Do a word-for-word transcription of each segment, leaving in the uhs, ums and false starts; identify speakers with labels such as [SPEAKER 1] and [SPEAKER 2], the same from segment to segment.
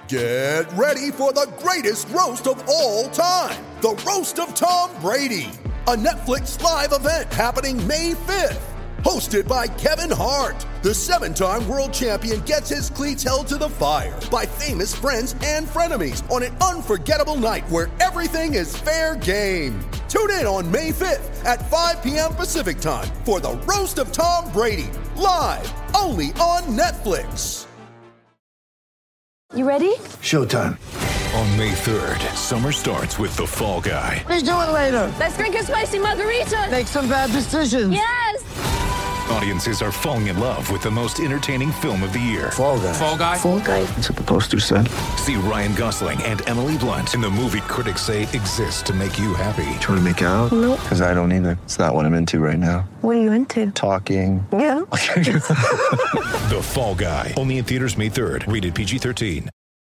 [SPEAKER 1] Get ready for the greatest roast of all time, the Roast of Tom Brady, a Netflix live event happening May fifth. Hosted by Kevin Hart, the seven-time world champion gets his cleats held to the fire by famous friends and frenemies on an unforgettable night where everything is fair game. Tune in on May fifth at five p.m. Pacific time for the Roast of Tom Brady, live only on Netflix.
[SPEAKER 2] You ready?
[SPEAKER 3] Showtime.
[SPEAKER 4] On May third, summer starts with The Fall Guy.
[SPEAKER 3] Let's do it later.
[SPEAKER 2] Let's drink a spicy margarita.
[SPEAKER 3] Make some bad decisions.
[SPEAKER 2] Yes!
[SPEAKER 4] Audiences are falling in love with the most entertaining film of the year.
[SPEAKER 3] Fall Guy.
[SPEAKER 4] Fall Guy?
[SPEAKER 2] Fall Guy.
[SPEAKER 3] That's what the poster said.
[SPEAKER 4] See Ryan Gosling and Emily Blunt in the movie critics say exists to make you happy.
[SPEAKER 3] Trying to make it out?
[SPEAKER 2] Nope.
[SPEAKER 3] Because I don't either. It's not what I'm into right now.
[SPEAKER 2] What are you into?
[SPEAKER 3] Talking.
[SPEAKER 2] Yeah.
[SPEAKER 4] The Fall Guy. Only in theaters May third. Rated P G thirteen.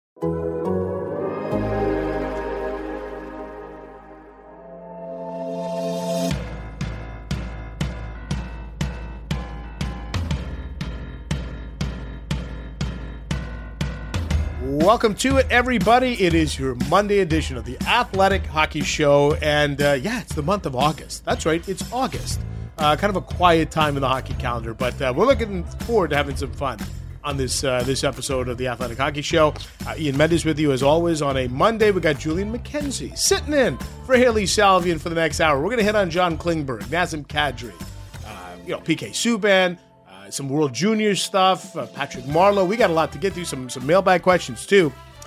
[SPEAKER 5] Welcome to it, everybody. It is your Monday edition of the Athletic Hockey Show. And uh, yeah, it's the month of August. That's right, it's August. Uh, kind of a quiet time in the hockey calendar, but uh, we're looking forward to having some fun on this uh, this episode of the Athletic Hockey Show. Uh, Ian Mendes with you as always on a Monday. We got Julian McKenzie sitting in for Haley Salvian for the next hour. We're going to hit on John Klingberg, Nazem Kadri, uh, you know, P K Subban, uh, some World Juniors stuff, uh, Patrick Marleau. We got a lot to get to, some some mailbag questions too.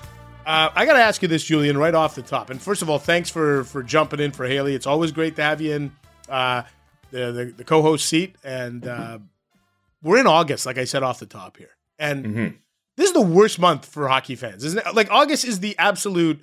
[SPEAKER 5] Uh, I got to ask you this, Julian, right off the top. And first of all, thanks for for jumping in for Haley. It's always great to have you in uh, the, the the co-host seat. And uh, we're in August, like I said off the top here. And mm-hmm. This is the worst month for hockey fans, isn't it? Like, August is the absolute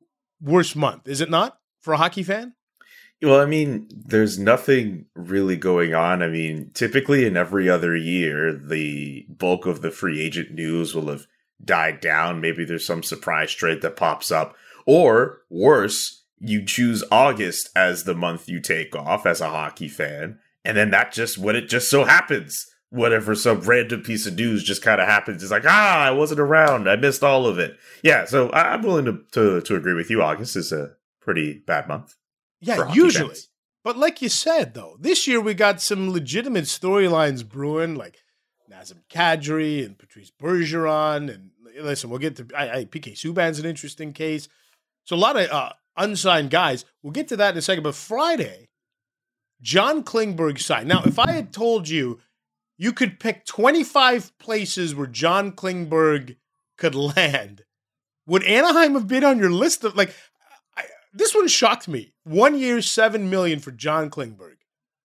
[SPEAKER 5] worst month, is it not, for a hockey fan?
[SPEAKER 6] Well, I mean, there's nothing really going on. I mean, typically in every other year, the bulk of the free agent news will have died down. Maybe there's some surprise trade that pops up. Or, worse, you choose August as the month you take off as a hockey fan. And then that just, when it just so happens, whatever, some random piece of news just kind of happens. It's like, ah, I wasn't around. I missed all of it. Yeah, so I'm willing to, to, to agree with you. August is a pretty bad month.
[SPEAKER 5] Yeah, usually. Fans. But like you said, though, this year we got some legitimate storylines brewing, like Nazem Kadri and Patrice Bergeron. And listen, we'll get to I, I, P K Subban's an interesting case. So a lot of uh, unsigned guys. We'll get to that in a second. But Friday, John Klingberg signed. Now, if I had told you you could pick twenty-five places where John Klingberg could land, would Anaheim have been on your list of, like, I, this one shocked me. One year, seven million dollars for John Klingberg.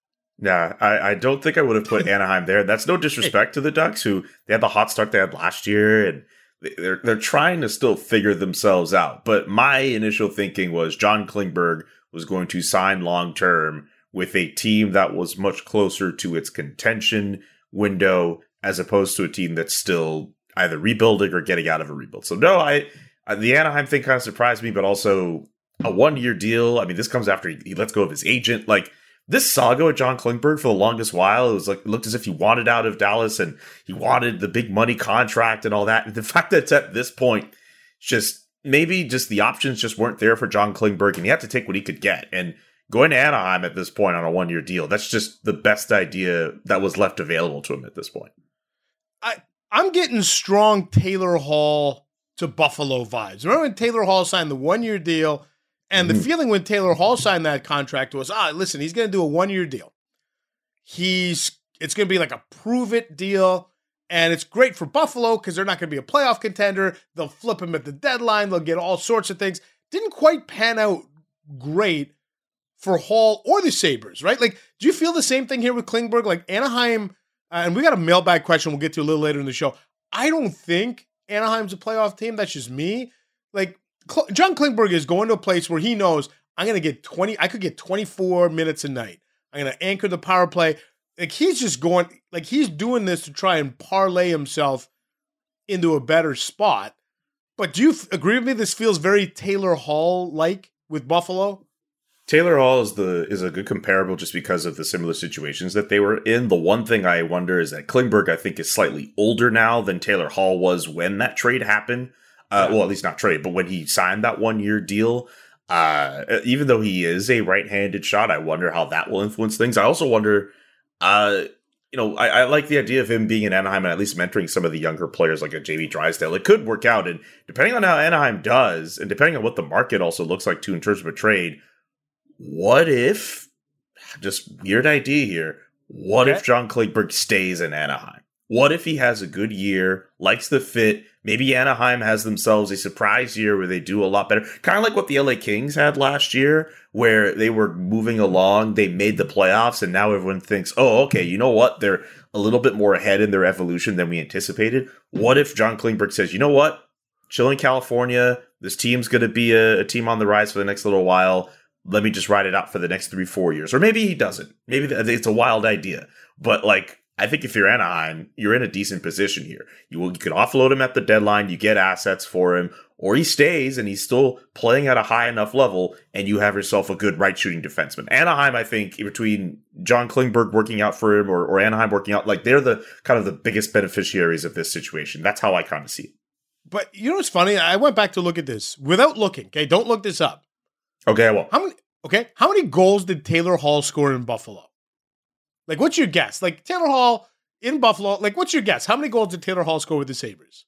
[SPEAKER 6] Nah, I, I don't think I would have put Anaheim there. That's no disrespect to the Ducks, who they had the hot start they had last year, and they're they're trying to still figure themselves out. But my initial thinking was John Klingberg was going to sign long term with a team that was much closer to its contention window, as opposed to a team that's still either rebuilding or getting out of a rebuild. So no, I the Anaheim thing kind of surprised me, but also a one-year deal. I mean, this comes after he, he lets go of his agent. Like, this saga with John Klingberg for the longest while, it was like, it looked as if he wanted out of Dallas and he wanted the big money contract and all that. And the fact that it's at this point, just maybe just the options just weren't there for John Klingberg, and he had to take what he could get. And going to Anaheim at this point on a one-year deal, that's just the best idea that was left available to him at this point.
[SPEAKER 5] I, I'm getting strong Taylor Hall to Buffalo vibes. Remember when Taylor Hall signed the one-year deal, and mm-hmm. the feeling when Taylor Hall signed that contract was, ah, listen, he's going to do a one-year deal. He's It's going to be like a prove-it deal, and it's great for Buffalo because they're not going to be a playoff contender. They'll flip him at the deadline. They'll get all sorts of things. Didn't quite pan out great for Hall or the Sabres, right? Like, do you feel the same thing here with Klingberg? Like, Anaheim, uh, and we got a mailbag question we'll get to a little later in the show. I don't think Anaheim's a playoff team. That's just me. Like, Cl- John Klingberg is going to a place where he knows I'm going to get twenty, I could get twenty-four minutes a night. I'm going to anchor the power play. Like, he's just going, like, he's doing this to try and parlay himself into a better spot. But do you f- agree with me? This feels very Taylor Hall-like with Buffalo.
[SPEAKER 6] Taylor Hall is the is a good comparable just because of the similar situations that they were in. The one thing I wonder is that Klingberg, I think, is slightly older now than Taylor Hall was when that trade happened. Uh, well, at least not trade, but when he signed that one year deal, uh, even though he is a right-handed shot, I wonder how that will influence things. I also wonder, uh, you know, I, I like the idea of him being in Anaheim and at least mentoring some of the younger players like a Jamie Drysdale. It could work out, and depending on how Anaheim does, and depending on what the market also looks like too in terms of a trade, what if, just weird idea here, what
[SPEAKER 5] okay.
[SPEAKER 6] if John Klingberg stays in Anaheim? What if he has a good year, likes the fit? Maybe Anaheim has themselves a surprise year where they do a lot better. Kind of like what the L A Kings had last year, where they were moving along, they made the playoffs, and now everyone thinks, oh, okay, you know what? They're a little bit more ahead in their evolution than we anticipated. What if John Klingberg says, you know what? Chill in California. This team's going to be a, a team on the rise for the next little while. Let me just ride it out for the next three, four years. Or maybe he doesn't. Maybe it's a wild idea. But like, I think if you're Anaheim, you're in a decent position here. You will, you could offload him at the deadline, you get assets for him, or he stays and he's still playing at a high enough level, and you have yourself a good right shooting defenseman. Anaheim, I think, between John Klingberg working out for him or, or Anaheim working out, like they're the kind of the biggest beneficiaries of this situation. That's how I kind of see it.
[SPEAKER 5] But you know what's funny? I went back to look at this without looking. Okay, don't look this up.
[SPEAKER 6] Okay, well,
[SPEAKER 5] how many? Okay, how many goals did Taylor Hall score in Buffalo? Like, what's your guess? Like, Taylor Hall in Buffalo, like, what's your guess? How many goals did Taylor Hall score with the Sabres?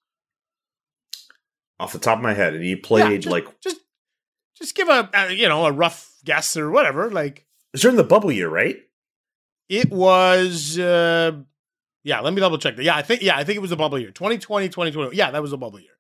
[SPEAKER 6] Off the top of my head, and he played,
[SPEAKER 5] yeah, just,
[SPEAKER 6] like...
[SPEAKER 5] Just just give a, a, you know, a rough guess or whatever, like...
[SPEAKER 6] It's during the bubble year, right?
[SPEAKER 5] It was, uh, yeah, let me double check that. Yeah, I think, yeah, I think it was the bubble year. twenty twenty, twenty twenty-one. Yeah, that was the bubble year.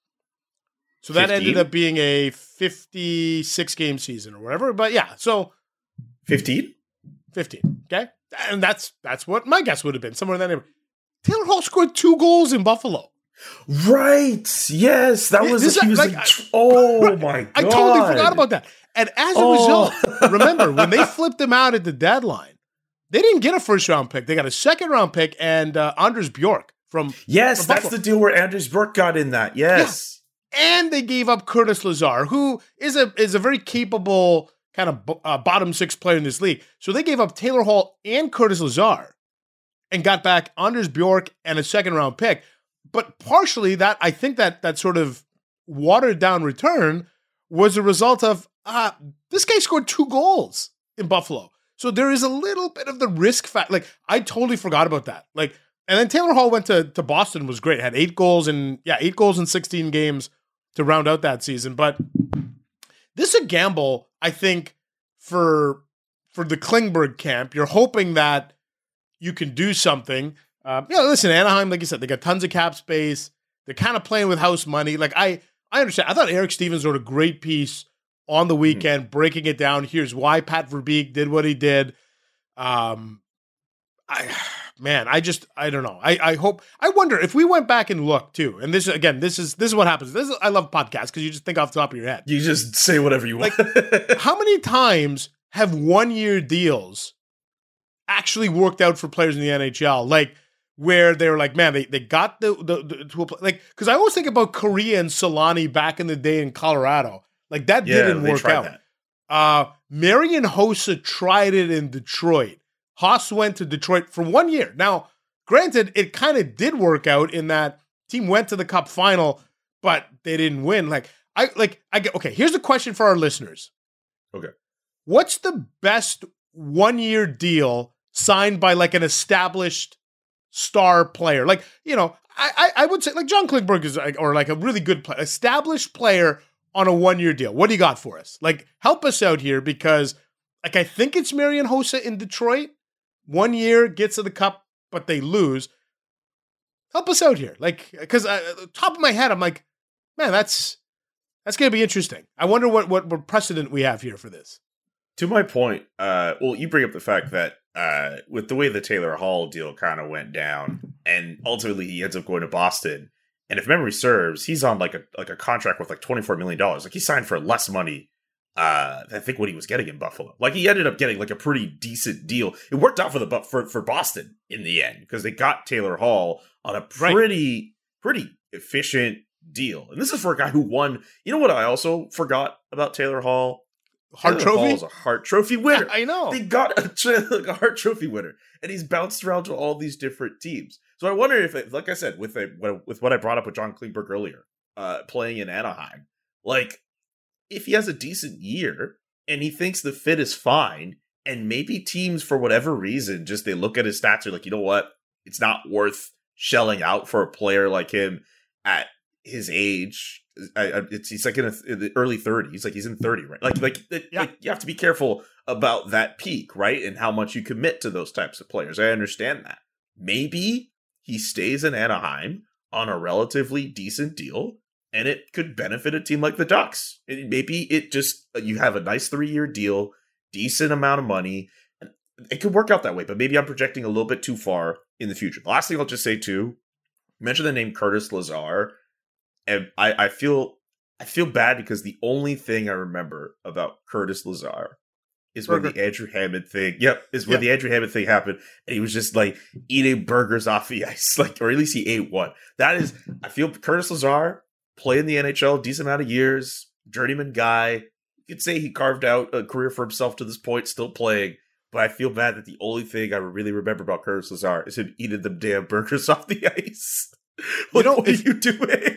[SPEAKER 5] So that fifteen? Ended up being a fifty-six game season or whatever, but yeah, so...
[SPEAKER 6] fifteen?
[SPEAKER 5] fifteen, okay? And that's that's what my guess would have been, somewhere in that neighborhood. Taylor Hall scored two goals in Buffalo.
[SPEAKER 6] Right. Yes. That was,
[SPEAKER 5] this,
[SPEAKER 6] he was
[SPEAKER 5] like,
[SPEAKER 6] like, oh right. my God.
[SPEAKER 5] I totally forgot about that. And as a oh. result, remember, when they flipped him out at the deadline, they didn't get a first round pick. They got a second round pick and uh, Anders Bjork from
[SPEAKER 6] Yes,
[SPEAKER 5] from
[SPEAKER 6] that's the deal where Anders Bjork got in that. Yes.
[SPEAKER 5] Yeah. And they gave up Curtis Lazar, who is a is a very capable kind of uh, bottom six player in this league. So they gave up Taylor Hall and Curtis Lazar and got back Anders Bjork and a second round pick. But partially that, I think that that sort of watered down return was a result of, uh, this guy scored two goals in Buffalo. So there is a little bit of the risk factor. Like, I totally forgot about that. Like, and then Taylor Hall went to, to Boston, was great. Had eight goals in, yeah, eight goals in sixteen games to round out that season. But this is a gamble, I think, for for the Klingberg camp. You're hoping that you can do something. Uh, you know, listen, Anaheim, like you said, they got tons of cap space. They're kind of playing with house money. Like, I, I understand. I thought Eric Stevens wrote a great piece on the weekend, mm-hmm. breaking it down. Here's why Pat Verbeek did what he did. Um, I, man, I just, I don't know. I, I hope, I wonder if we went back and looked too. And this, again, this is, this is what happens. This is, I love podcasts because you just think off the top of your head.
[SPEAKER 6] You just say whatever you want.
[SPEAKER 5] Like, how many times have one year deals actually worked out for players in the N H L? Like, where they're like, man, they, they got the, the, the to a, like, because I always think about Korea and Solani back in the day in Colorado. Like, that yeah, didn't work out. That. Uh, Marian Hossa tried it in Detroit. Haas went to Detroit for one year. Now, granted, it kind of did work out in that team went to the Cup final, but they didn't win. Like, I like, I get, okay, here's a question for our listeners.
[SPEAKER 6] Okay.
[SPEAKER 5] What's the best one-year deal signed by like an established star player? Like, you know, I I, I would say like John Klingberg is like, or like a really good play, established player on a one-year deal. What do you got for us? Like, help us out here because like I think it's Marian Hossa in Detroit. One year gets to the Cup, but they lose. Help us out here. Like, because uh, top of my head, I'm like, man, that's that's going to be interesting. I wonder what, what what precedent we have here for this.
[SPEAKER 6] To my point, uh, well, you bring up the fact that uh, with the way the Taylor Hall deal kind of went down, and ultimately he ends up going to Boston. And if memory serves, he's on like a like a contract with like twenty-four million dollars. Like he signed for less money, uh, I think, what he was getting in Buffalo. Like he ended up getting like a pretty decent deal. It worked out for the for for Boston in the end because they got Taylor Hall on a pretty right. pretty efficient deal. And this is for a guy who won. You know what I also forgot about Taylor Hall?
[SPEAKER 5] Hart
[SPEAKER 6] Taylor
[SPEAKER 5] Trophy?
[SPEAKER 6] Hall's a Hart Trophy winner.
[SPEAKER 5] Yeah, I know.
[SPEAKER 6] They got a, like a Hart Trophy winner, and he's bounced around to all these different teams. So I wonder if, it, like I said, with a, with what I brought up with John Klingberg earlier, uh, playing in Anaheim. Like, if he has a decent year and he thinks the fit is fine, and maybe teams, for whatever reason, just they look at his stats, are like, you know what? It's not worth shelling out for a player like him at his age. I, I, it's he's like in, a, in the early thirties, like he's in thirty, right? Like, like, it,
[SPEAKER 5] Yeah.
[SPEAKER 6] like you have to be careful about that peak, right? And how much you commit to those types of players. I understand that. Maybe he stays in Anaheim on a relatively decent deal, and it could benefit a team like the Ducks. It, maybe it just you have a nice three-year deal, decent amount of money. And it could work out that way, but maybe I'm projecting a little bit too far in the future. The last thing I'll just say too, mention the name Curtis Lazar. And I, I feel I feel bad because the only thing I remember about Curtis Lazar is when
[SPEAKER 5] Burger.
[SPEAKER 6] the Andrew Hammond thing. Yep, is when
[SPEAKER 5] Yep.
[SPEAKER 6] the Andrew Hammond thing happened, and he was just like eating burgers off the ice, like, or at least he ate one. That is, I feel Curtis Lazar played in the N H L, decent amount of years, journeyman guy. You could say he carved out a career for himself to this point, still playing. But I feel bad that the only thing I really remember about Curtis Lazar is him eating them damn burgers off the ice. What,
[SPEAKER 5] You know,
[SPEAKER 6] what
[SPEAKER 5] if-
[SPEAKER 6] are you doing?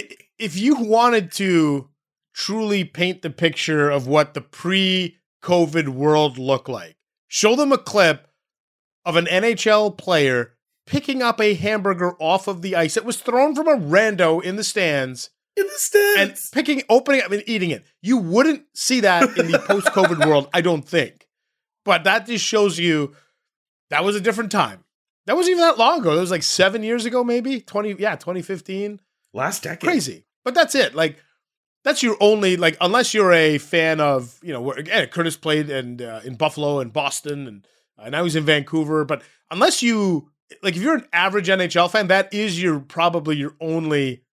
[SPEAKER 5] If you wanted to truly paint the picture of what the pre-COVID world looked like, show them a clip of an N H L player picking up a hamburger off of the ice that was thrown from a rando in the stands
[SPEAKER 6] In the stands.
[SPEAKER 5] and picking, opening it up and eating it. You wouldn't see that in the post-COVID world, I don't think. But that just shows you that was a different time. That wasn't even that long ago. That was like seven years ago, maybe twenty. Yeah, twenty fifteen.
[SPEAKER 6] Last decade.
[SPEAKER 5] Crazy. But that's it. Like, that's your only, like, unless you're a fan of, you know, where, again, Curtis played in, uh, in Buffalo and Boston, and uh, now he's in Vancouver. But unless you, like, if you're an average N H L fan, that is your probably your only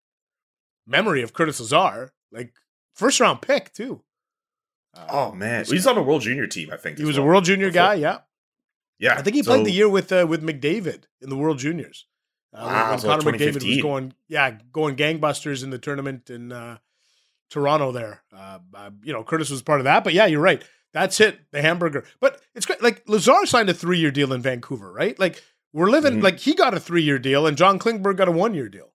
[SPEAKER 5] memory of Curtis Lazar. Like, first round pick, too. Uh,
[SPEAKER 6] Oh, man. He's on a World Junior team, I think.
[SPEAKER 5] He
[SPEAKER 6] as
[SPEAKER 5] was a
[SPEAKER 6] well.
[SPEAKER 5] World Junior
[SPEAKER 6] Before-
[SPEAKER 5] guy, yeah.
[SPEAKER 6] Yeah.
[SPEAKER 5] I think he
[SPEAKER 6] so-
[SPEAKER 5] played the year with uh, with McDavid in the World Juniors. Uh, when-
[SPEAKER 6] Wow,
[SPEAKER 5] when
[SPEAKER 6] so like
[SPEAKER 5] Connor McDavid was
[SPEAKER 6] twenty fifteen.
[SPEAKER 5] going, yeah, going gangbusters in the tournament in uh, Toronto there. Uh, uh, you know, Curtis was part of that, but yeah, you're right. That's it, the hamburger. But it's great. Like, Lazar signed a three-year deal in Vancouver, right? Like, we're living,
[SPEAKER 6] Mhm.
[SPEAKER 5] like, he got a three-year deal and John Klingberg got a one-year deal.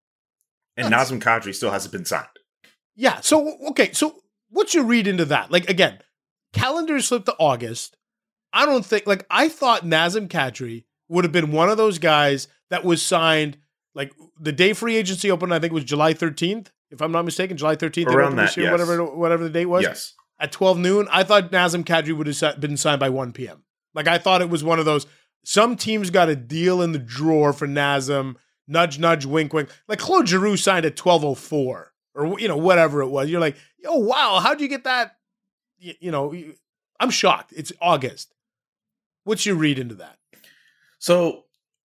[SPEAKER 6] And
[SPEAKER 5] That's-
[SPEAKER 6] Nazem Kadri still hasn't been signed.
[SPEAKER 5] Yeah. So, okay. So, what's your read into that? Like, again, calendar slipped to August. I don't think, like, I thought Nazem Kadri would have been one of those guys that was signed, like, the day free agency opened, I think it was July thirteenth, if I'm not mistaken, July thirteenth, they
[SPEAKER 6] Around
[SPEAKER 5] opened
[SPEAKER 6] that,
[SPEAKER 5] this year,
[SPEAKER 6] yes.
[SPEAKER 5] whatever, whatever the date was.
[SPEAKER 6] Yes.
[SPEAKER 5] At twelve noon, I thought Nazem Kadri would have si- been signed by one p.m. Like, I thought it was one of those, some teams got a deal in the drawer for Nazem, nudge, nudge, wink, wink. Like, Claude Giroux signed at twelve oh four, or, you know, whatever it was. You're like, oh, wow, how'd you get that? You, you know, you- I'm shocked. It's August. What's your read into that?
[SPEAKER 6] So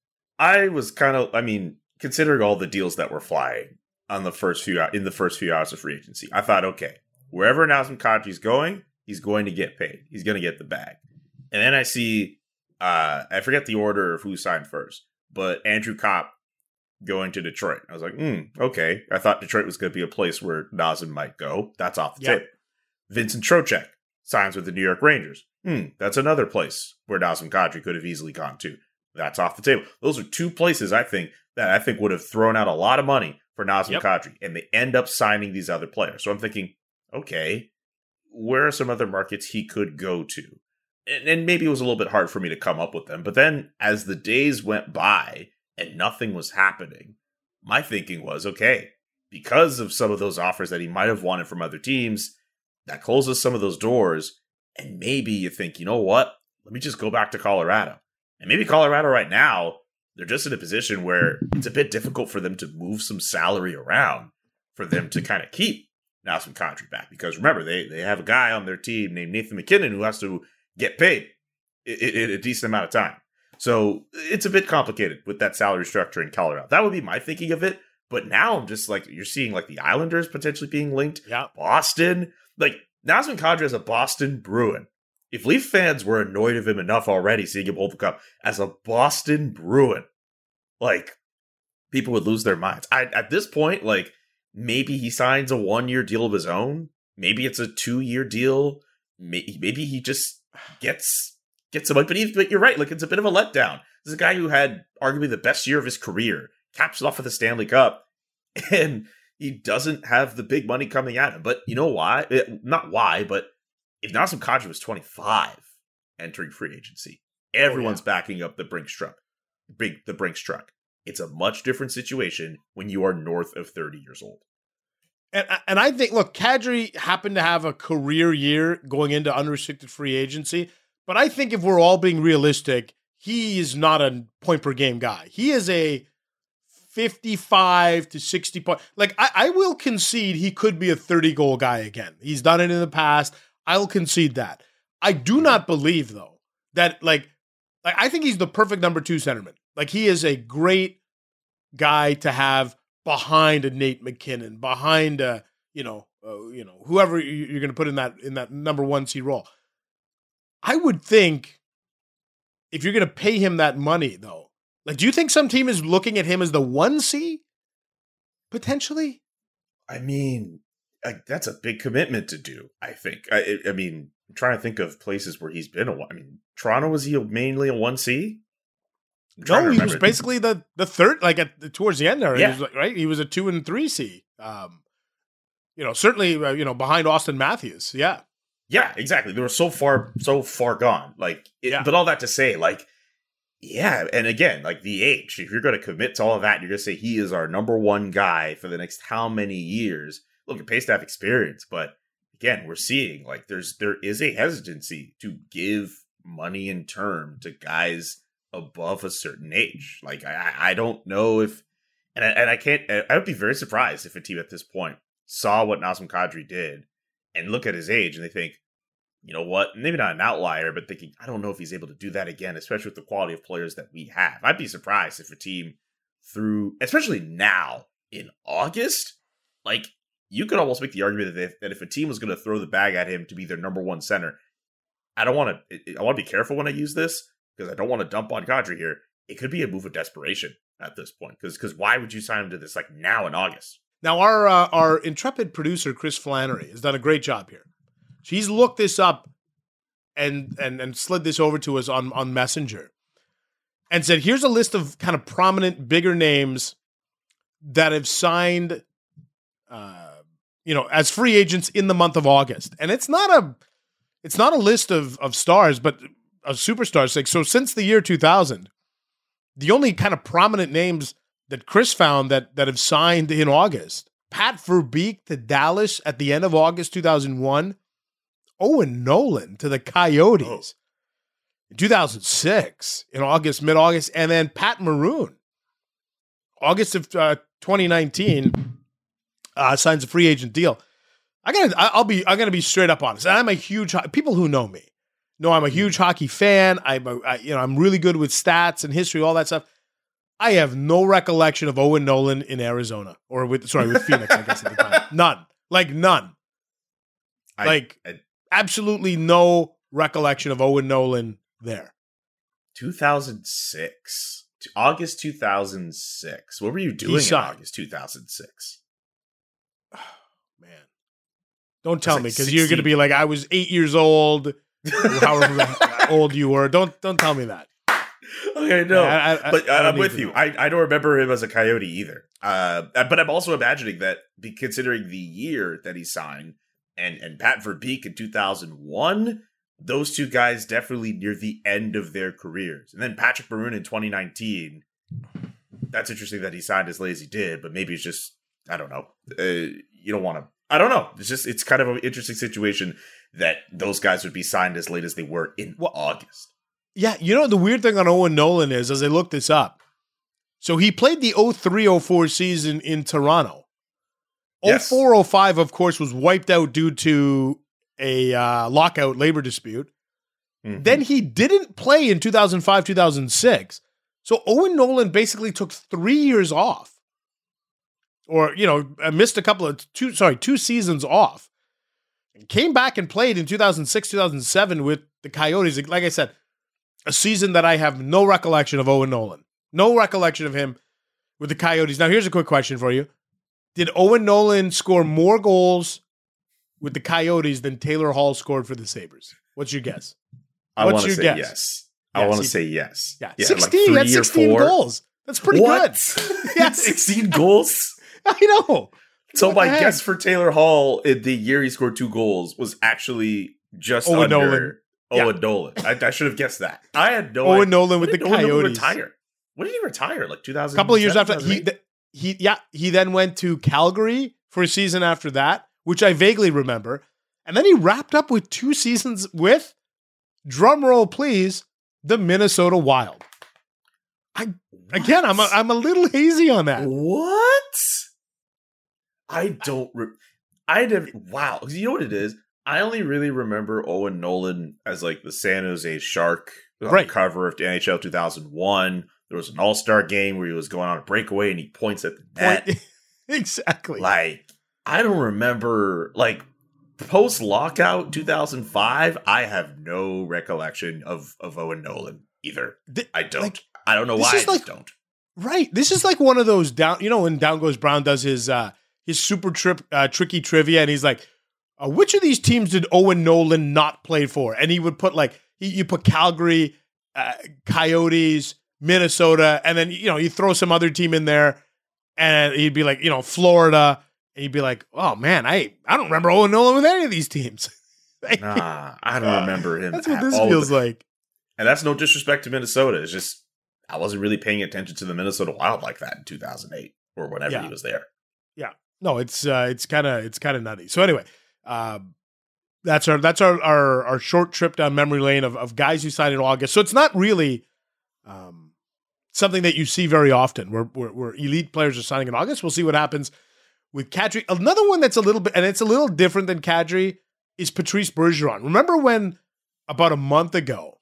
[SPEAKER 6] I was kind of, I mean, considering all the deals that were flying on the first few in the first few hours of free agency, I thought, okay, wherever Nazem Kadri's going, he's going to get paid. He's going to get the bag. And then I see, uh, I forget the order of who signed first, but Andrew Kopp going to Detroit. I was like, hmm, okay. I thought Detroit was going to be a place where Nazem might go. That's off the
[SPEAKER 5] Yep.
[SPEAKER 6] table. Vincent Trocheck signs with the New York Rangers. Hmm, that's another place where Nazem Kadri could have easily gone to. That's off the table. Those are two places, I think, that I think would have thrown out a lot of money for Nazem
[SPEAKER 5] Yep.
[SPEAKER 6] Kadri, and they end up signing these other players. So I'm thinking, okay, where are some other markets he could go to? And, and maybe it was a little bit hard for me to come up with them. But then as the days went by and nothing was happening, my thinking was, okay, because of some of those offers that he might have wanted from other teams, that closes some of those doors. And maybe you think, you know what? Let me just go back to Colorado. And maybe Colorado right now, they're just in a position where it's a bit difficult for them to move some salary around for them to kind of keep Nazem Kadri back. Because remember, they, they have a guy on their team named Nathan McKinnon who has to get paid in, in a decent amount of time. So it's a bit complicated with that salary structure in Colorado. That would be my thinking of it. But now I'm just like, you're seeing like the Islanders potentially being linked.
[SPEAKER 5] Yeah.
[SPEAKER 6] Boston. Like, Nazem Kadri is a Boston Bruin. If Leaf fans were annoyed of him enough already seeing him hold the cup as a Boston Bruin, like, people would lose their minds. I, at this point, like, maybe he signs a one-year deal of his own. Maybe it's a two-year deal. Maybe, maybe he just gets gets some money. But, he, but you're right. Like, it's a bit of a letdown. This is a guy who had arguably the best year of his career, caps it off with the Stanley Cup, and he doesn't have the big money coming at him. But you know why? It, not why, but if Nazem Kadri was twenty-five entering free agency, everyone's oh, yeah. backing up the Brinks truck. Big the Brinks truck. It's a much different situation when you are north of thirty years old.
[SPEAKER 5] And and I think, look, Kadri happened to have a career year going into unrestricted free agency, but I think if we're all being realistic, he is not a point per game guy. He is a fifty-five to sixty point. Like I, I will concede he could be a thirty goal guy again. He's done it in the past. I'll concede that. I do not believe though that like like I think he's the perfect number two centerman. Like he is a great guy to have behind a Nate McKinnon, behind a you know uh, you know whoever you're going to put in that in that number one C role. I would think if you're going to pay him that money though. Like, do you think some team is looking at him as the one C? Potentially?
[SPEAKER 6] I mean, I, that's a big commitment to do, I think. I, I mean, I'm trying to think of places where he's been a one. I mean, Toronto, was he mainly a one C?
[SPEAKER 5] No, he was basically the, the third, like at the, towards the end there,
[SPEAKER 6] yeah.
[SPEAKER 5] he was like, right? He was a two and three C. Um, you know, certainly, uh, you know, behind Austin Matthews. Yeah.
[SPEAKER 6] Yeah, exactly. They were so far, so far gone. Like, it, yeah. But all that to say, like, yeah, and again, like the age, if you're going to commit to all of that, you're going to say he is our number one guy for the next how many years. Look, it pays to have experience, but again, we're seeing like there's there is a hesitancy to give money in term to guys above a certain age. Like I, I don't know if, and I, and I can't. I would be very surprised if a team at this point saw what Nazem Kadri did and look at his age and they think, you know what, maybe not an outlier, but thinking, I don't know if he's able to do that again, especially with the quality of players that we have. I'd be surprised if a team through, especially now in August, like you could almost make the argument that if, that if a team was going to throw the bag at him to be their number one center, I don't want to, I want to be careful when I use this because I don't want to dump on Kadri here. It could be a move of desperation at this point because because why would you sign him to this like now in August?
[SPEAKER 5] Now our uh, our intrepid producer Chris Flannery has done a great job here. She's looked this up and and and slid this over to us on, on Messenger and said, here's a list of kind of prominent, bigger names that have signed, uh, you know, as free agents in the month of August. And it's not a, it's not a list of, of stars, but of superstars. Like, so since the year two thousand, the only kind of prominent names that Chris found that, that have signed in August, Pat Verbeek to Dallas at the end of August two thousand one, Owen Nolan to the Coyotes oh. in two thousand six, in August, mid-August, and then Pat Maroon, August of uh, twenty nineteen, uh, signs a free agent deal. I gotta, I'll be, I'm gonna be straight up honest. I'm a huge people who know me know I'm a huge hockey fan. I'm, a, I, you know, I'm really good with stats and history, all that stuff. I have no recollection of Owen Nolan in Arizona or with, sorry, with Phoenix. I guess at the time, none, like none,
[SPEAKER 6] I,
[SPEAKER 5] like.
[SPEAKER 6] I,
[SPEAKER 5] Absolutely no recollection of Owen Nolan there.
[SPEAKER 6] two thousand six. August two thousand six. What were you doing in August two thousand six?
[SPEAKER 5] Oh, man. Don't tell like me, because you're going to be like, I was eight years old, however old you were. Don't don't tell me that.
[SPEAKER 6] Okay, no.
[SPEAKER 5] I, I,
[SPEAKER 6] but
[SPEAKER 5] I, I
[SPEAKER 6] I'm with you. I, I don't remember him as a Coyote either. Uh, but I'm also imagining that, considering the year that he signed, And and Pat Verbeek in two thousand one, those two guys definitely near the end of their careers. And then Patrick Maroon in twenty nineteen, that's interesting that he signed as late as he did, but maybe it's just, I don't know. Uh, you don't want to, I don't know. It's just, it's kind of an interesting situation that those guys would be signed as late as they were in well, August.
[SPEAKER 5] Yeah, you know, the weird thing on Owen Nolan is, as I looked this up, so he played the oh three oh four season in Toronto.
[SPEAKER 6] Yes.
[SPEAKER 5] oh four oh five, of course, was wiped out due to a uh, lockout labor dispute. Mm-hmm. Then he didn't play in two thousand five, two thousand six. So Owen Nolan basically took three years off. Or, you know, missed a couple of, two, sorry, two seasons off. And came back and played in two thousand six, two thousand seven with the Coyotes. Like I said, a season that I have no recollection of Owen Nolan. No recollection of him with the Coyotes. Now, here's a quick question for you. Did Owen Nolan score more goals with the Coyotes than Taylor Hall scored for the Sabres? What's your guess?
[SPEAKER 6] I
[SPEAKER 5] What's
[SPEAKER 6] want to
[SPEAKER 5] your
[SPEAKER 6] say
[SPEAKER 5] guess?
[SPEAKER 6] yes. I
[SPEAKER 5] yes,
[SPEAKER 6] want to
[SPEAKER 5] he,
[SPEAKER 6] say yes.
[SPEAKER 5] Yeah,
[SPEAKER 6] yeah
[SPEAKER 5] sixteen.
[SPEAKER 6] Like
[SPEAKER 5] That's sixteen
[SPEAKER 6] four.
[SPEAKER 5] goals. That's pretty
[SPEAKER 6] what?
[SPEAKER 5] good. Yeah,
[SPEAKER 6] sixteen goals?
[SPEAKER 5] I know.
[SPEAKER 6] So
[SPEAKER 5] What
[SPEAKER 6] my
[SPEAKER 5] the heck?
[SPEAKER 6] guess for Taylor Hall in the year he scored two goals was actually just
[SPEAKER 5] Owen
[SPEAKER 6] under
[SPEAKER 5] Nolan.
[SPEAKER 6] Owen
[SPEAKER 5] Yeah.
[SPEAKER 6] Nolan. I, I should have guessed that. I had no
[SPEAKER 5] Owen
[SPEAKER 6] idea.
[SPEAKER 5] Nolan with
[SPEAKER 6] When
[SPEAKER 5] the
[SPEAKER 6] did Owen Nolan
[SPEAKER 5] Coyotes.
[SPEAKER 6] retire? When did he retire? Like two thousand.
[SPEAKER 5] A couple of years after he, th- he, yeah, he then went to Calgary for a season after that, which I vaguely remember, and then he wrapped up with two seasons with, drum roll please, the Minnesota Wild. I again, I'm a, I'm a little hazy on that.
[SPEAKER 6] What? I don't. Re- I never. Wow. You know what it is? I only really remember Owen Nolan as like the San Jose Shark on
[SPEAKER 5] Right.
[SPEAKER 6] the cover of the N H L two thousand one. There was an All Star game where he was going on a breakaway and he points at the net.
[SPEAKER 5] Point- exactly.
[SPEAKER 6] Like, I don't remember, like, post lockout two thousand five, I have no recollection of, of Owen Nolan either.
[SPEAKER 5] Th-
[SPEAKER 6] I don't.
[SPEAKER 5] like,
[SPEAKER 6] I don't know
[SPEAKER 5] this
[SPEAKER 6] why I
[SPEAKER 5] is
[SPEAKER 6] just
[SPEAKER 5] like-
[SPEAKER 6] don't.
[SPEAKER 5] Right. This is like one of those down, you know, when Down Goes Brown does his uh his super trip uh, tricky trivia, and he's like, uh, which of these teams did Owen Nolan not play for? And he would put like he, you put Calgary, uh, Coyotes, Minnesota, and then you know you throw some other team in there, and he'd be like, you know, Florida, and he'd be like, oh man, I I don't remember Owen Nolan with any of these teams.
[SPEAKER 6] Nah, I don't remember him.
[SPEAKER 5] That's what
[SPEAKER 6] at
[SPEAKER 5] this
[SPEAKER 6] all.
[SPEAKER 5] feels like.
[SPEAKER 6] And that's no disrespect to Minnesota. It's just, I wasn't really paying attention to the Minnesota Wild like that in two thousand eight or whenever
[SPEAKER 5] Yeah.
[SPEAKER 6] he was there.
[SPEAKER 5] Yeah. No, it's uh, it's kind of it's kind of nutty. So anyway, um, that's our that's our, our our short trip down memory lane of of guys who signed in August. So it's not really um, something that you see very often. Where, where where elite players are signing in August. We'll see what happens with Kadri. Another one that's a little bit, and it's a little different than Kadri, is Patrice Bergeron. Remember when about a month ago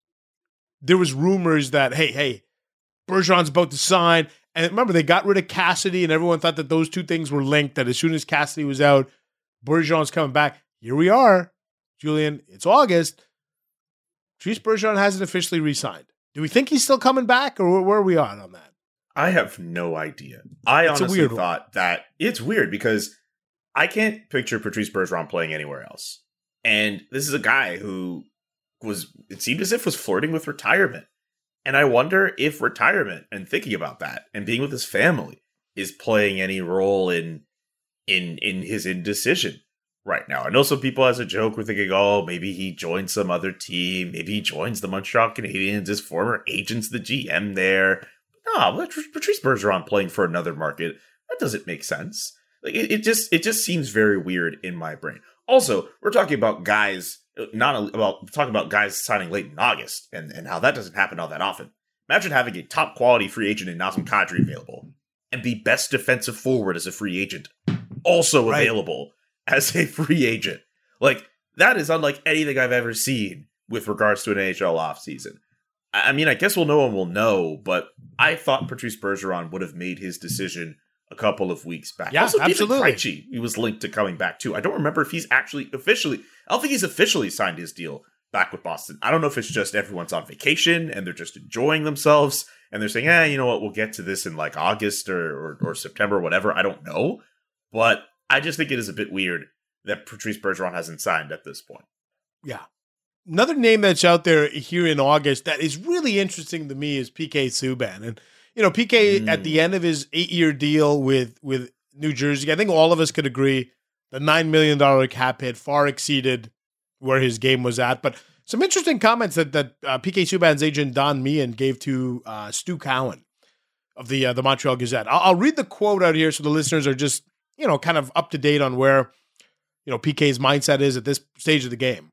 [SPEAKER 5] there was rumors that hey hey Bergeron's about to sign. And remember, they got rid of Cassidy, and everyone thought that those two things were linked, that as soon as Cassidy was out, Bergeron's coming back. Here we are, Julian. It's August. Patrice Bergeron hasn't officially re-signed. Do we think he's still coming back, or where are we on on that?
[SPEAKER 6] I have no idea. I
[SPEAKER 5] It's a
[SPEAKER 6] honestly
[SPEAKER 5] weird one.
[SPEAKER 6] thought that it's weird because I can't picture Patrice Bergeron playing anywhere else. And this is a guy who was, it seemed as if was flirting with retirement. And I wonder if retirement and thinking about that and being with his family is playing any role in in in his indecision right now. I know some people as a joke were thinking, oh, maybe he joins some other team. Maybe he joins the Montreal Canadiens. His former agent's the G M there. No, but Patrice Bergeron playing for another market, that doesn't make sense. Like it, it just it just seems very weird in my brain. Also, we're talking about guys, not about talking about guys signing late in August and, and how that doesn't happen all that often. Imagine having a top quality free agent in Nazem Kadri available and be best defensive forward as a free agent also
[SPEAKER 5] Right.
[SPEAKER 6] available as a free agent. Like that is unlike anything I've ever seen with regards to an N H L offseason. I mean, I guess we'll know and we'll know, but I thought Patrice Bergeron would have made his decision a couple of weeks back.
[SPEAKER 5] Yeah,
[SPEAKER 6] also,
[SPEAKER 5] absolutely.
[SPEAKER 6] David Krejci, he was linked to coming back too. I don't remember if he's actually officially, I don't think he's officially signed his deal back with Boston. I don't know if it's just everyone's on vacation and they're just enjoying themselves and they're saying, eh, you know what, we'll get to this in like August or, or, or September or whatever. I don't know. But I just think it is a bit weird that Patrice Bergeron hasn't signed at this point.
[SPEAKER 5] Yeah. Another name that's out there here in August that is really interesting to me is P K Subban. And, you know, P K
[SPEAKER 6] Mm.
[SPEAKER 5] at the end of his eight-year deal with, with New Jersey, I think all of us could agree the nine million dollars cap hit far exceeded where his game was at. But some interesting comments that, that uh, P K Subban's agent Don Meehan gave to uh, Stu Cowan of the uh, the Montreal Gazette. I'll, I'll read the quote out here so the listeners are just, you know, kind of up to date on where, you know, P K's mindset is at this stage of the game.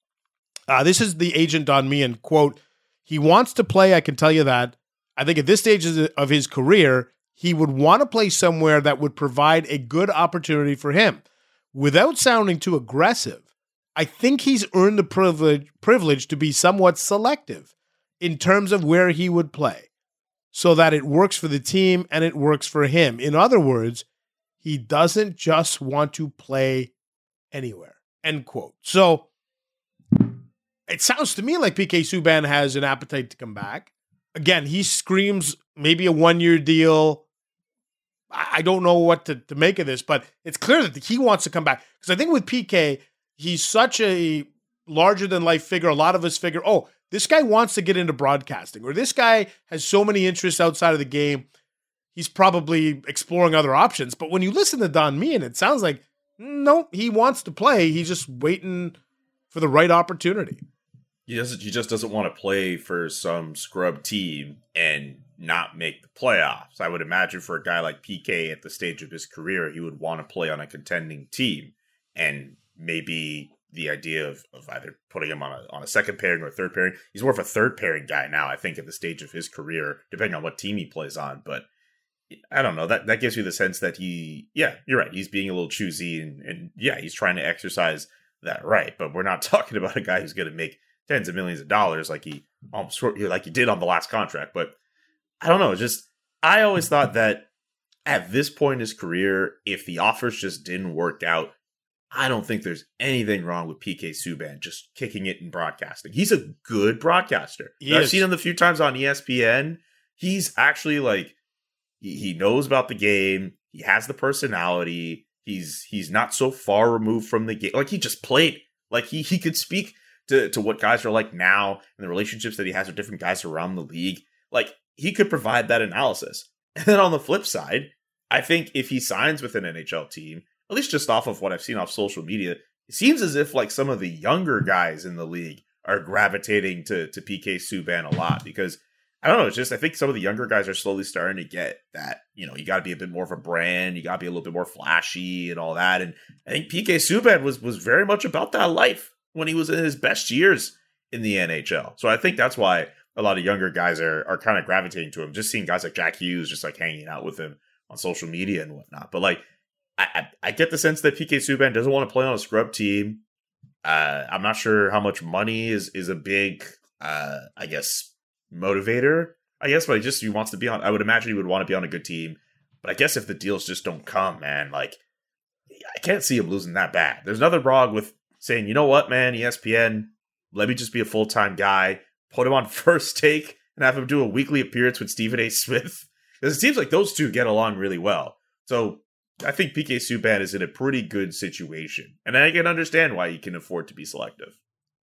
[SPEAKER 5] Uh, this is the agent Don Meehan, quote, he wants to play, I can tell you that. I think at this stage of his career, he would want to play somewhere that would provide a good opportunity for him. Without sounding too aggressive, I think he's earned the privilege, privilege to be somewhat selective in terms of where he would play so that it works for the team and it works for him. In other words, he doesn't just want to play anywhere, end quote. So it sounds to me like P K Subban has an appetite to come back. Again, he screams maybe a one-year deal. I I don't know what to, to make of this, but it's clear that he wants to come back. Because I think with P K, he's such a larger-than-life figure. A lot of us figure, oh, this guy wants to get into broadcasting, or this guy has so many interests outside of the game. he's probably exploring other options. But when you listen to Don Meehan, it sounds like, no, he wants to play. He's just waiting for the right opportunity.
[SPEAKER 6] He doesn't. He just doesn't want to play for some scrub team and not make the playoffs. I would imagine for a guy like P K at the stage of his career, he would want to play on a contending team, and maybe the idea of, of either putting him on a on a second pairing or a third pairing. He's more of a third pairing guy now, I think, at the stage of his career, depending on what team he plays on. But I don't know. That that gives you the sense that he, yeah, you're right. He's being a little choosy, and, and yeah, he's trying to exercise that right. But we're not talking about a guy who's going to make tens of millions of dollars like he almost like he did on the last contract. But I don't know. Just I always thought that at this point in his career, if the offers just didn't work out, I don't think there's anything wrong with P K Subban just kicking it in broadcasting. He's a good broadcaster. I've seen him a few times on E S P N. He's actually like he, he knows about the game. He has the personality. He's he's not so far removed from the game. Like he just played. Like he he could speak to, to what guys are like now and the relationships that he has with different guys around the league. Like, he could provide that analysis. And then on the flip side, I think if he signs with an N H L team, at least just off of what I've seen off social media, it seems as if like some of the younger guys in the league are gravitating to, to P K Subban a lot because, I don't know, it's just I think some of the younger guys are slowly starting to get that, you know, you got to be a bit more of a brand, you got to be a little bit more flashy and all that. And I think P K Subban was was very much about that life when he was in his best years in the N H L. So I think that's why a lot of younger guys are are kind of gravitating to him. Just seeing guys like Jack Hughes just like hanging out with him on social media and whatnot. But like, I, I, I get the sense that P K Subban doesn't want to play on a scrub team. Uh, I'm not sure how much money is is a big, uh, I guess, motivator. I guess, but he just he wants to be on. I would imagine he would want to be on a good team. But I guess if the deals just don't come, man, like I can't see him losing that bad. There's nothing wrong with saying, you know what, man, E S P N, let me just be a full-time guy, put him on First Take, and have him do a weekly appearance with Stephen A. Smith. Because it seems like those two get along really well. So I think P K Subban is in a pretty good situation. And I can understand why he can afford to be selective.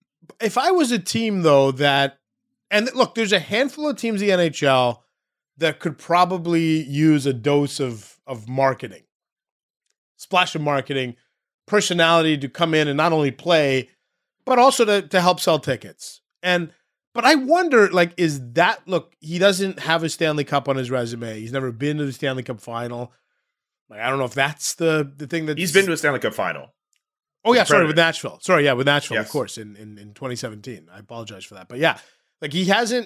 [SPEAKER 5] If I was a team, though, that, and look, there's a handful of teams in the N H L that could probably use a dose of, of marketing, splash of marketing, personality to come in and not only play, but also to, to help sell tickets. And, but I wonder, like, is that, look, he doesn't have a Stanley Cup on his resume. He's never been to the Stanley Cup final. Like, I don't know if that's the, the thing that
[SPEAKER 6] he's been to a Stanley Cup final.
[SPEAKER 5] Oh yeah. Sorry. With Nashville. Sorry. Yeah. With Nashville,
[SPEAKER 6] yes.
[SPEAKER 5] Of course, in, in, in twenty seventeen, I apologize for that. But yeah, like he hasn't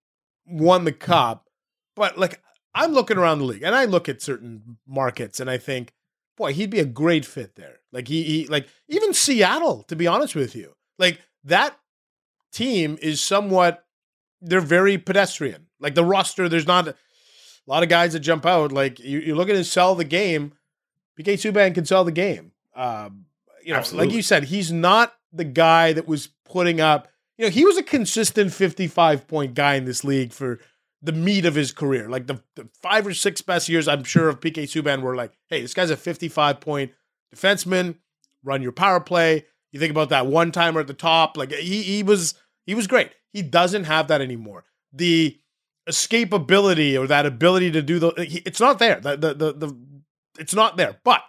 [SPEAKER 5] won the cup, but like I'm looking around the league and I look at certain markets and I think, boy, he'd be a great fit there. Like he, he, like even Seattle, to be honest with you, like that team is somewhat, they're very pedestrian. Like the roster, there's not a lot of guys that jump out. Like you, you're looking to sell the game. P K Subban can sell the game. Um, you know,
[SPEAKER 6] Absolutely.
[SPEAKER 5] Like you said, he's not the guy that was putting up, you know, he was a consistent fifty-five point guy in this league for the meat of his career. Like the, the five or six best years, I'm sure, of P K Subban were like, hey, this guy's a fifty-five point defenseman, run your power play. You think about that one timer at the top, like he he was he was great. He doesn't have that anymore. The escapability or that ability to do the it's not there. The, the the the it's not there. But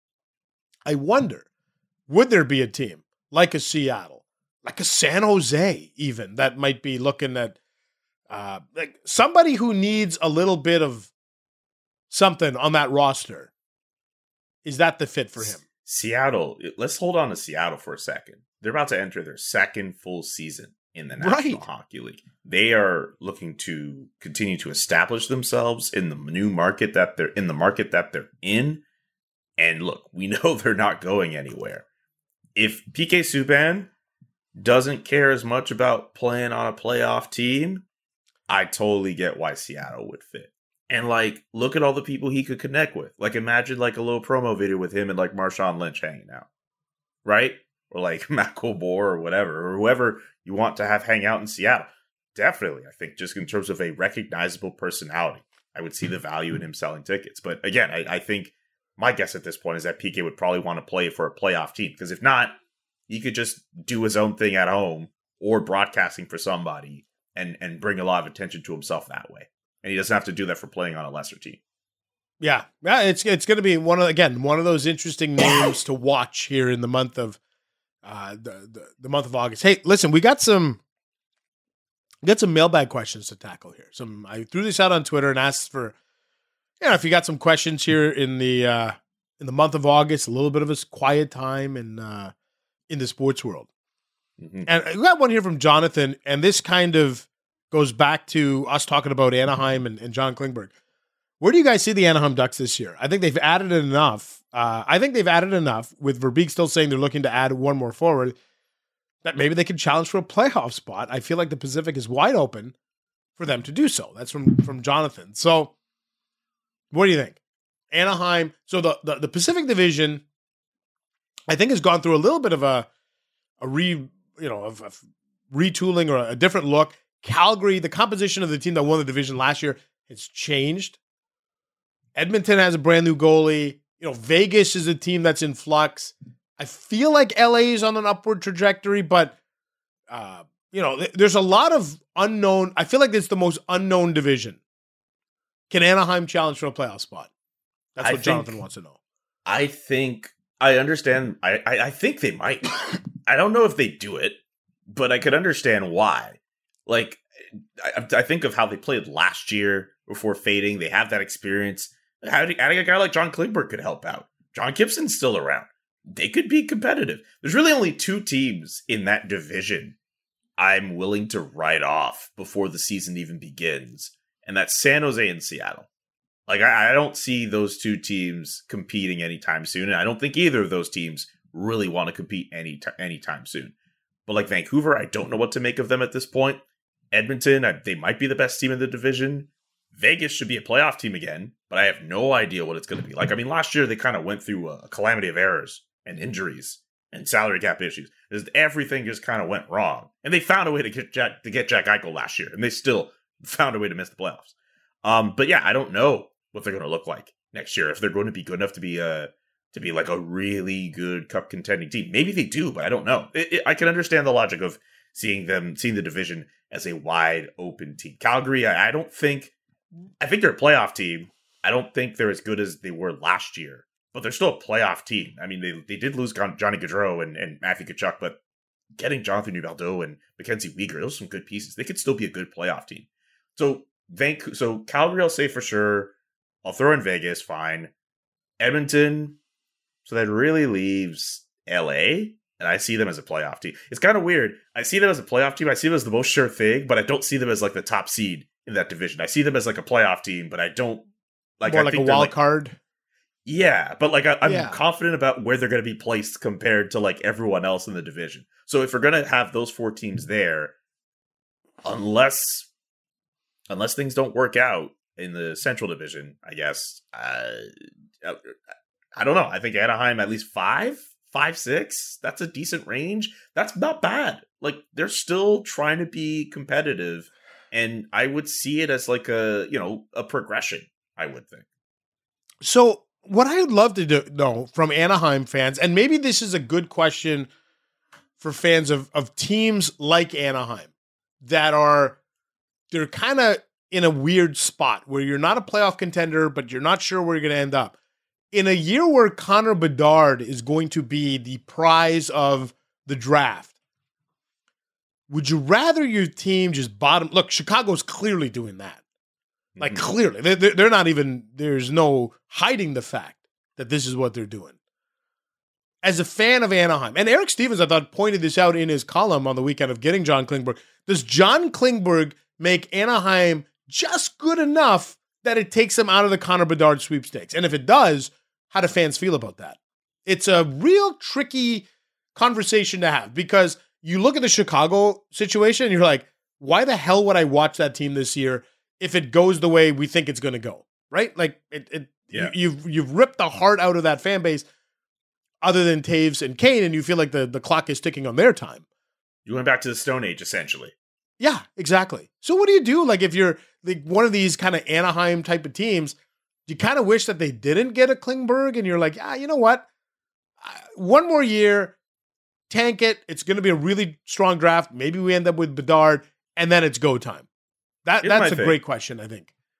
[SPEAKER 5] I wonder, would there be a team like a Seattle, like a San Jose, even that might be looking at uh, like somebody who needs a little bit of something on that roster? Is that the fit for him?
[SPEAKER 6] Seattle, let's hold on to Seattle for a second. They're about to enter their second full season in the National
[SPEAKER 5] Right.
[SPEAKER 6] Hockey League. They are looking to continue to establish themselves in the new market that they're in the market that they're in. And look, we know they're not going anywhere. If P K Subban doesn't care as much about playing on a playoff team, I totally get why Seattle would fit. And, like, look at all the people he could connect with. Like, imagine, like, a little promo video with him and, like, Marshawn Lynch hanging out. Right? Or, like, Matt Colbor or whatever. Or whoever you want to have hang out in Seattle. Definitely, I think, just in terms of a recognizable personality, I would see the value in him selling tickets. But, again, I, I think my guess at this point is that P K would probably want to play for a playoff team. Because if not, he could just do his own thing at home or broadcasting for somebody and, and bring a lot of attention to himself that way. And he doesn't have to do that for playing on a lesser team.
[SPEAKER 5] Yeah, yeah, it's it's going to be one of again one of those interesting names to watch here in the month of uh, the, the the month of August. Hey, listen, we got some we got some mailbag questions to tackle here. Some I threw this out on Twitter and asked for, you know, if you got some questions here in the uh, in the month of August, a little bit of a quiet time in uh, in the sports world. Mm-hmm. And we got one here from Jonathan, and this kind of goes back to us talking about Anaheim and, and John Klingberg. Where do you guys see the Anaheim Ducks this year? I think they've added enough. Uh, I think they've added enough, with Verbeek still saying they're looking to add one more forward, that maybe they can challenge for a playoff spot. I feel like the Pacific is wide open for them to do so. That's from, from Jonathan. So what do you think? Anaheim. So the, the, the Pacific Division, I think, has gone through a little bit of a, a re, you know, of, of retooling or a different look. Calgary, the composition of the team that won the division last year has changed. Edmonton has a brand new goalie. You know, Vegas is a team that's in flux. I feel like L A is on an upward trajectory, but, uh, you know, th- there's a lot of unknown. I feel like it's the most unknown division. Can Anaheim challenge for a playoff spot? That's what I Jonathan think, wants to know.
[SPEAKER 6] I think, I understand. I, I, I think they might. I don't know if they do it, but I could understand why. Like, I, I think of how they played last year before fading. They have that experience. Adding a guy like John Klingberg could help out. John Gibson's still around. They could be competitive. There's really only two teams in that division I'm willing to write off before the season even begins, and that's San Jose and Seattle. Like, I, I don't see those two teams competing anytime soon, and I don't think either of those teams really want to compete any t- anytime soon. But like Vancouver, I don't know what to make of them at this point. Edmonton, I, they might be the best team in the division. Vegas should be a playoff team again, but I have no idea what it's going to be like. I mean, last year they kind of went through a calamity of errors and injuries and salary cap issues. Just everything just kind of went wrong, and they found a way to get Jack to get Jack Eichel last year, and they still found a way to miss the playoffs. Um, but yeah, I don't know what they're going to look like next year. If they're going to be good enough to be a to be like a really good cup contending team, maybe they do, but I don't know. It, it, I can understand the logic of seeing them seeing the division as a wide open team. Calgary, I, I don't think. I think they're a playoff team. I don't think they're as good as they were last year, but they're still a playoff team. I mean, they they did lose Johnny Gaudreau and, and Matthew Tkachuk, but getting Jonathan Huberdeau and Mackenzie Weegar, those are some good pieces. They could still be a good playoff team. So Vancouver, so Calgary, I'll say for sure. I'll throw in Vegas, fine. Edmonton, so that really leaves L A, and I see them as a playoff team. It's kind of weird. I see them as a playoff team. I see them as the most sure thing, but I don't see them as like the top seed in that division. I see them as like a playoff team, but I don't like
[SPEAKER 5] more
[SPEAKER 6] I
[SPEAKER 5] like
[SPEAKER 6] think
[SPEAKER 5] a wild
[SPEAKER 6] like,
[SPEAKER 5] card.
[SPEAKER 6] Yeah, but like I, I'm
[SPEAKER 5] yeah.
[SPEAKER 6] confident about where they're going to be placed compared to like everyone else in the division. So if we're going to have those four teams there, unless unless things don't work out in the Central Division, I guess uh, I, I don't know. I think Anaheim at least five, five, six. That's a decent range. That's not bad. Like, they're still trying to be competitive. And I would see it as like a, you know, a progression, I would think.
[SPEAKER 5] So what I would love to do, know from Anaheim fans, and maybe this is a good question for fans of, of teams like Anaheim that are, they're kind of in a weird spot where you're not a playoff contender, but you're not sure where you're going to end up. In a year where Connor Bedard is going to be the prize of the draft, would you rather your team just bottom? Look, Chicago's clearly doing that. Like, mm-hmm. clearly. They're, they're not even, there's no hiding the fact that this is what they're doing. As a fan of Anaheim, and Eric Stevens, I thought, pointed this out in his column on the weekend of getting John Klingberg. Does John Klingberg make Anaheim just good enough that it takes them out of the Connor Bedard sweepstakes? And if it does, how do fans feel about that? It's a real tricky conversation to have, because you look at the Chicago situation and you're like, why the hell would I watch that team this year if it goes the way we think it's going to go? Right? Like, it, it yeah. you, you've you've ripped the heart out of that fan base, other than Taves and Kane, and you feel like the, the clock is ticking on their time.
[SPEAKER 6] You went back to the Stone Age, essentially.
[SPEAKER 5] Yeah, exactly. So what do you do? Like, if you're like one of these kind of Anaheim type of teams, you kind of wish that they didn't get a Klingberg, and you're like, ah, you know what? One more year, tank it. It's going to be a really strong draft. Maybe we end up with Bedard, and then it's go time. That
[SPEAKER 6] Here's
[SPEAKER 5] that's a
[SPEAKER 6] thing.
[SPEAKER 5] great question, I think.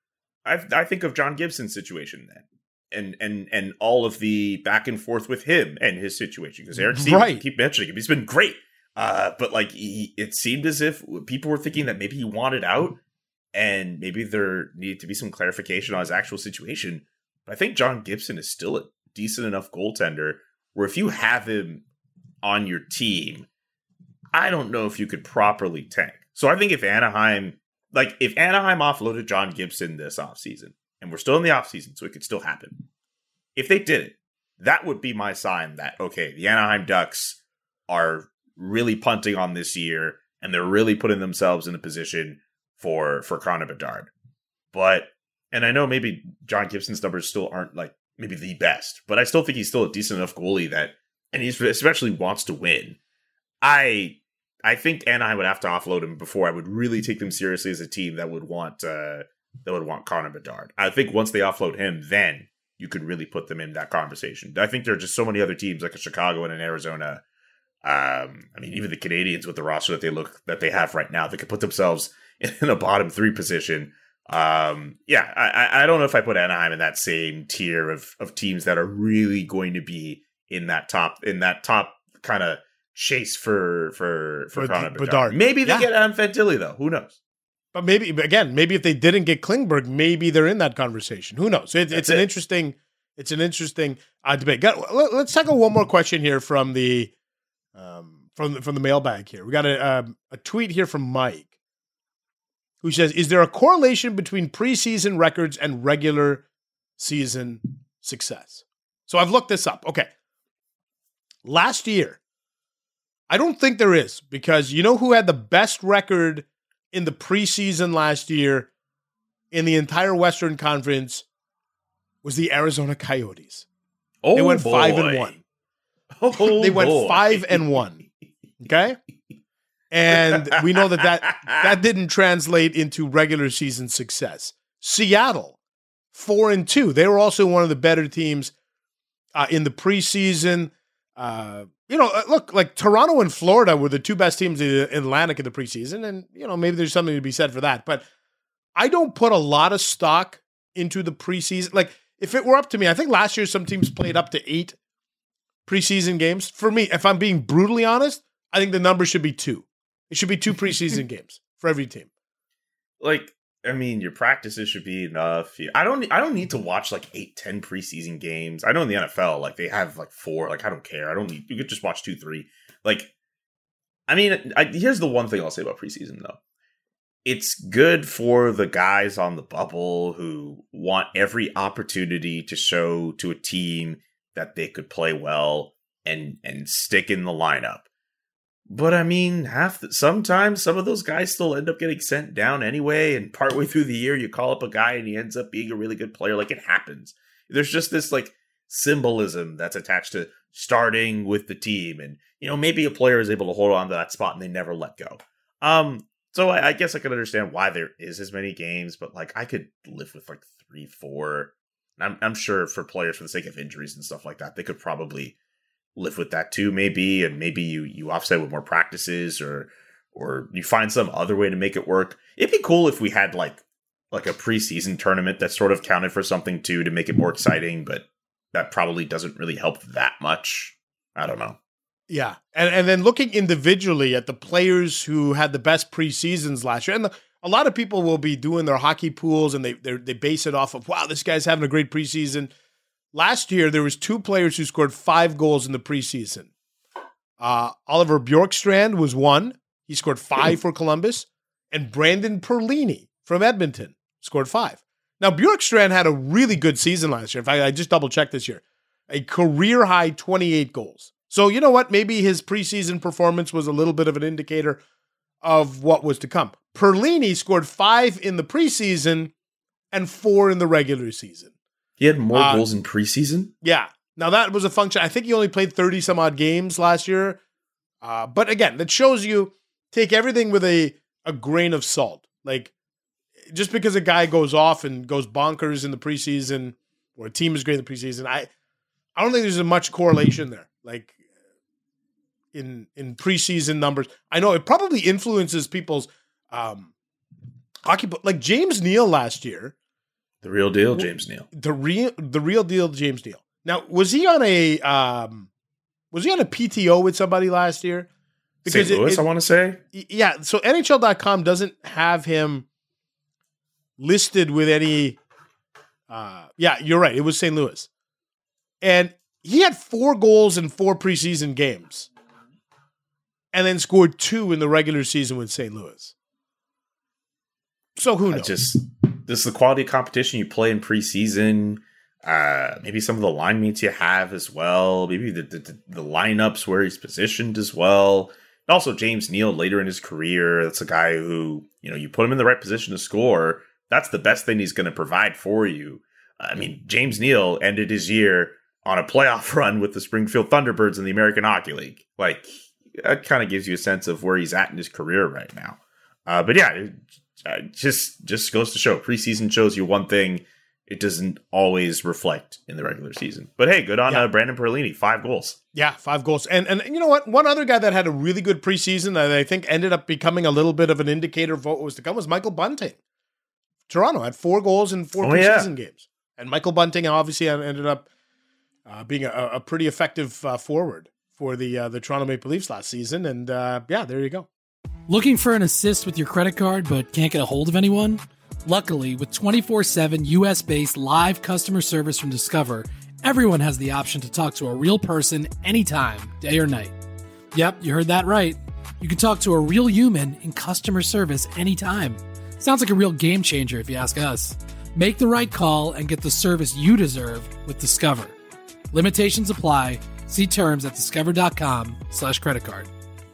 [SPEAKER 6] I, I think of John Gibson's situation then. And and and all of the back and forth with him and his situation. Because Eric Stevens,
[SPEAKER 5] right.
[SPEAKER 6] keep mentioning him. He's been great. Uh, but like he, it seemed as if people were thinking that maybe he wanted out and maybe there needed to be some clarification on his actual situation. But I think John Gibson is still a decent enough goaltender where if you have him on your team, I don't know if you could properly tank. So I think if Anaheim, like if Anaheim offloaded John Gibson this offseason, and we're still in the offseason, so it could still happen. If they did it, that would be my sign that, okay, the Anaheim Ducks are really punting on this year, and they're really putting themselves in a position for for Connor Bedard. But, and I know maybe John Gibson's numbers still aren't like maybe the best, but I still think he's still a decent enough goalie that, and he especially wants to win. I I think Anaheim would have to offload him before I would really take them seriously as a team that would want uh, that would want Connor Bedard. I think once they offload him, then you could really put them in that conversation. I think there are just so many other teams like a Chicago and an Arizona. Um, I mean, even the Canadians with the roster that they look that they have right now, they could put themselves in a bottom three position. Um, yeah, I, I don't know if I put Anaheim in that same tier of of teams that are really going to be in that top in that top kind of chase for for for Connor Bedard. Bedard. Maybe they yeah. get Adam Fantilli though. Who knows?
[SPEAKER 5] But maybe again, maybe if they didn't get Klingberg, maybe they're in that conversation. Who knows? It, it's an it. interesting, it's an interesting uh, debate. Got, let, let's tackle one more question here from the um, from the, from the mailbag here. We got a um, a tweet here from Mike, who says, "Is there a correlation between preseason records and regular season success?" So I've looked this up. Okay, last year, I don't think there is because you know who had the best record in the preseason last year in the entire Western Conference was the Arizona Coyotes.
[SPEAKER 6] Oh,
[SPEAKER 5] they went
[SPEAKER 6] boy.
[SPEAKER 5] five and one.
[SPEAKER 6] Oh,
[SPEAKER 5] they went
[SPEAKER 6] boy.
[SPEAKER 5] five and one. Okay, and we know that, that that didn't translate into regular season success. Seattle, four and two. They were also one of the better teams uh, in the preseason. Uh, you know, look, like Toronto and Florida were the two best teams in the Atlantic in the preseason, and you know maybe there's something to be said for that. But I don't put a lot of stock into the preseason. Like if it were up to me, I think last year some teams played up to eight preseason games. For me, if I'm being brutally honest, I think the number should be two. It should be two preseason games for every team.
[SPEAKER 6] Like, I mean, your practices should be enough. I don't I don't need to watch like eight, ten preseason games. I know in the N F L, like they have like four. Like, I don't care. I don't need, you could just watch two, three. Like, I mean, I, here's the one thing I'll say about preseason though. It's good for the guys on the bubble who want every opportunity to show to a team that they could play well and and stick in the lineup. But I mean, half the, sometimes some of those guys still end up getting sent down anyway. And partway through the year, you call up a guy and he ends up being a really good player. Like, it happens. There's just this like symbolism that's attached to starting with the team. And, you know, maybe a player is able to hold on to that spot and they never let go. Um, so I, I guess I can understand why there is as many games, but like I could live with like three, four. I'm, I'm sure for players for the sake of injuries and stuff like that, they could probably live with that too, maybe, and maybe you you offset with more practices, or or you find some other way to make it work. It'd be cool if we had like like a preseason tournament that sort of counted for something too to make it more exciting, but that probably doesn't really help that much. I don't know.
[SPEAKER 5] Yeah, and and then looking individually at the players who had the best preseasons last year, and the, a lot of people will be doing their hockey pools and they they base it off of, wow, this guy's having a great preseason. Last year, there was two players who scored five goals in the preseason. Uh, Oliver Bjorkstrand was one. He scored five for Columbus. And Brandon Perlini from Edmonton scored five. Now, Bjorkstrand had a really good season last year. In fact, I just double-checked this year. A career-high twenty-eight goals. So, you know what? Maybe his preseason performance was a little bit of an indicator of what was to come. Perlini scored five in the preseason and four in the regular season.
[SPEAKER 6] He had more
[SPEAKER 5] uh,
[SPEAKER 6] goals in preseason?
[SPEAKER 5] Yeah. Now, that was a function. I think he only played thirty-some-odd games last year. Uh, but again, that shows you take everything with a, a grain of salt. Like, just because a guy goes off and goes bonkers in the preseason, or a team is great in the preseason, I I don't think there's a much correlation there. Like, in in preseason numbers. I know it probably influences people's um, hockey. Like, James Neal last year
[SPEAKER 6] The real deal, James Neal.
[SPEAKER 5] The real, the real deal, James Neal. Now, was he on a um, was he on a P T O with somebody last year?
[SPEAKER 6] Saint Louis, it, it, I want to say.
[SPEAKER 5] Yeah, so N H L dot com doesn't have him listed with any. Uh, yeah, you're right. It was Saint Louis, and he had four goals in four preseason games, and then scored two in the regular season with Saint Louis. So who knows?
[SPEAKER 6] I just this is the quality of competition you play in preseason. Uh, maybe some of the line mates you have as well. Maybe the, the the lineups where he's positioned as well. And also James Neal later in his career. That's a guy who, you know, you put him in the right position to score. That's the best thing he's going to provide for you. I mean, James Neal ended his year on a playoff run with the Springfield Thunderbirds in the American Hockey League. Like, that kind of gives you a sense of where he's at in his career right now. Uh, but yeah, it, it just just goes to show. Preseason shows you one thing. It doesn't always reflect in the regular season. But hey, good on yeah. uh, Brandon Perlini. Five goals. Yeah, five goals. And and you know what? One other guy that had a really good preseason that I think ended up becoming a little bit of an indicator of what was to come was Michael Bunting. Toronto had four goals in four oh, preseason yeah. games. And Michael Bunting obviously ended up uh, being a, a pretty effective uh, forward for the uh, the Toronto Maple Leafs last season. And uh, yeah, there you go.
[SPEAKER 7] Looking for an assist with your credit card but can't get a hold of anyone? Luckily, with twenty-four seven U S-based live customer service from Discover, everyone has the option to talk to a real person anytime, day or night. Yep, you heard that right. You can talk to a real human in customer service anytime. Sounds like a real game changer if you ask us. Make the right call and get the service you deserve with Discover. Limitations apply. See terms at discover.com slash credit card.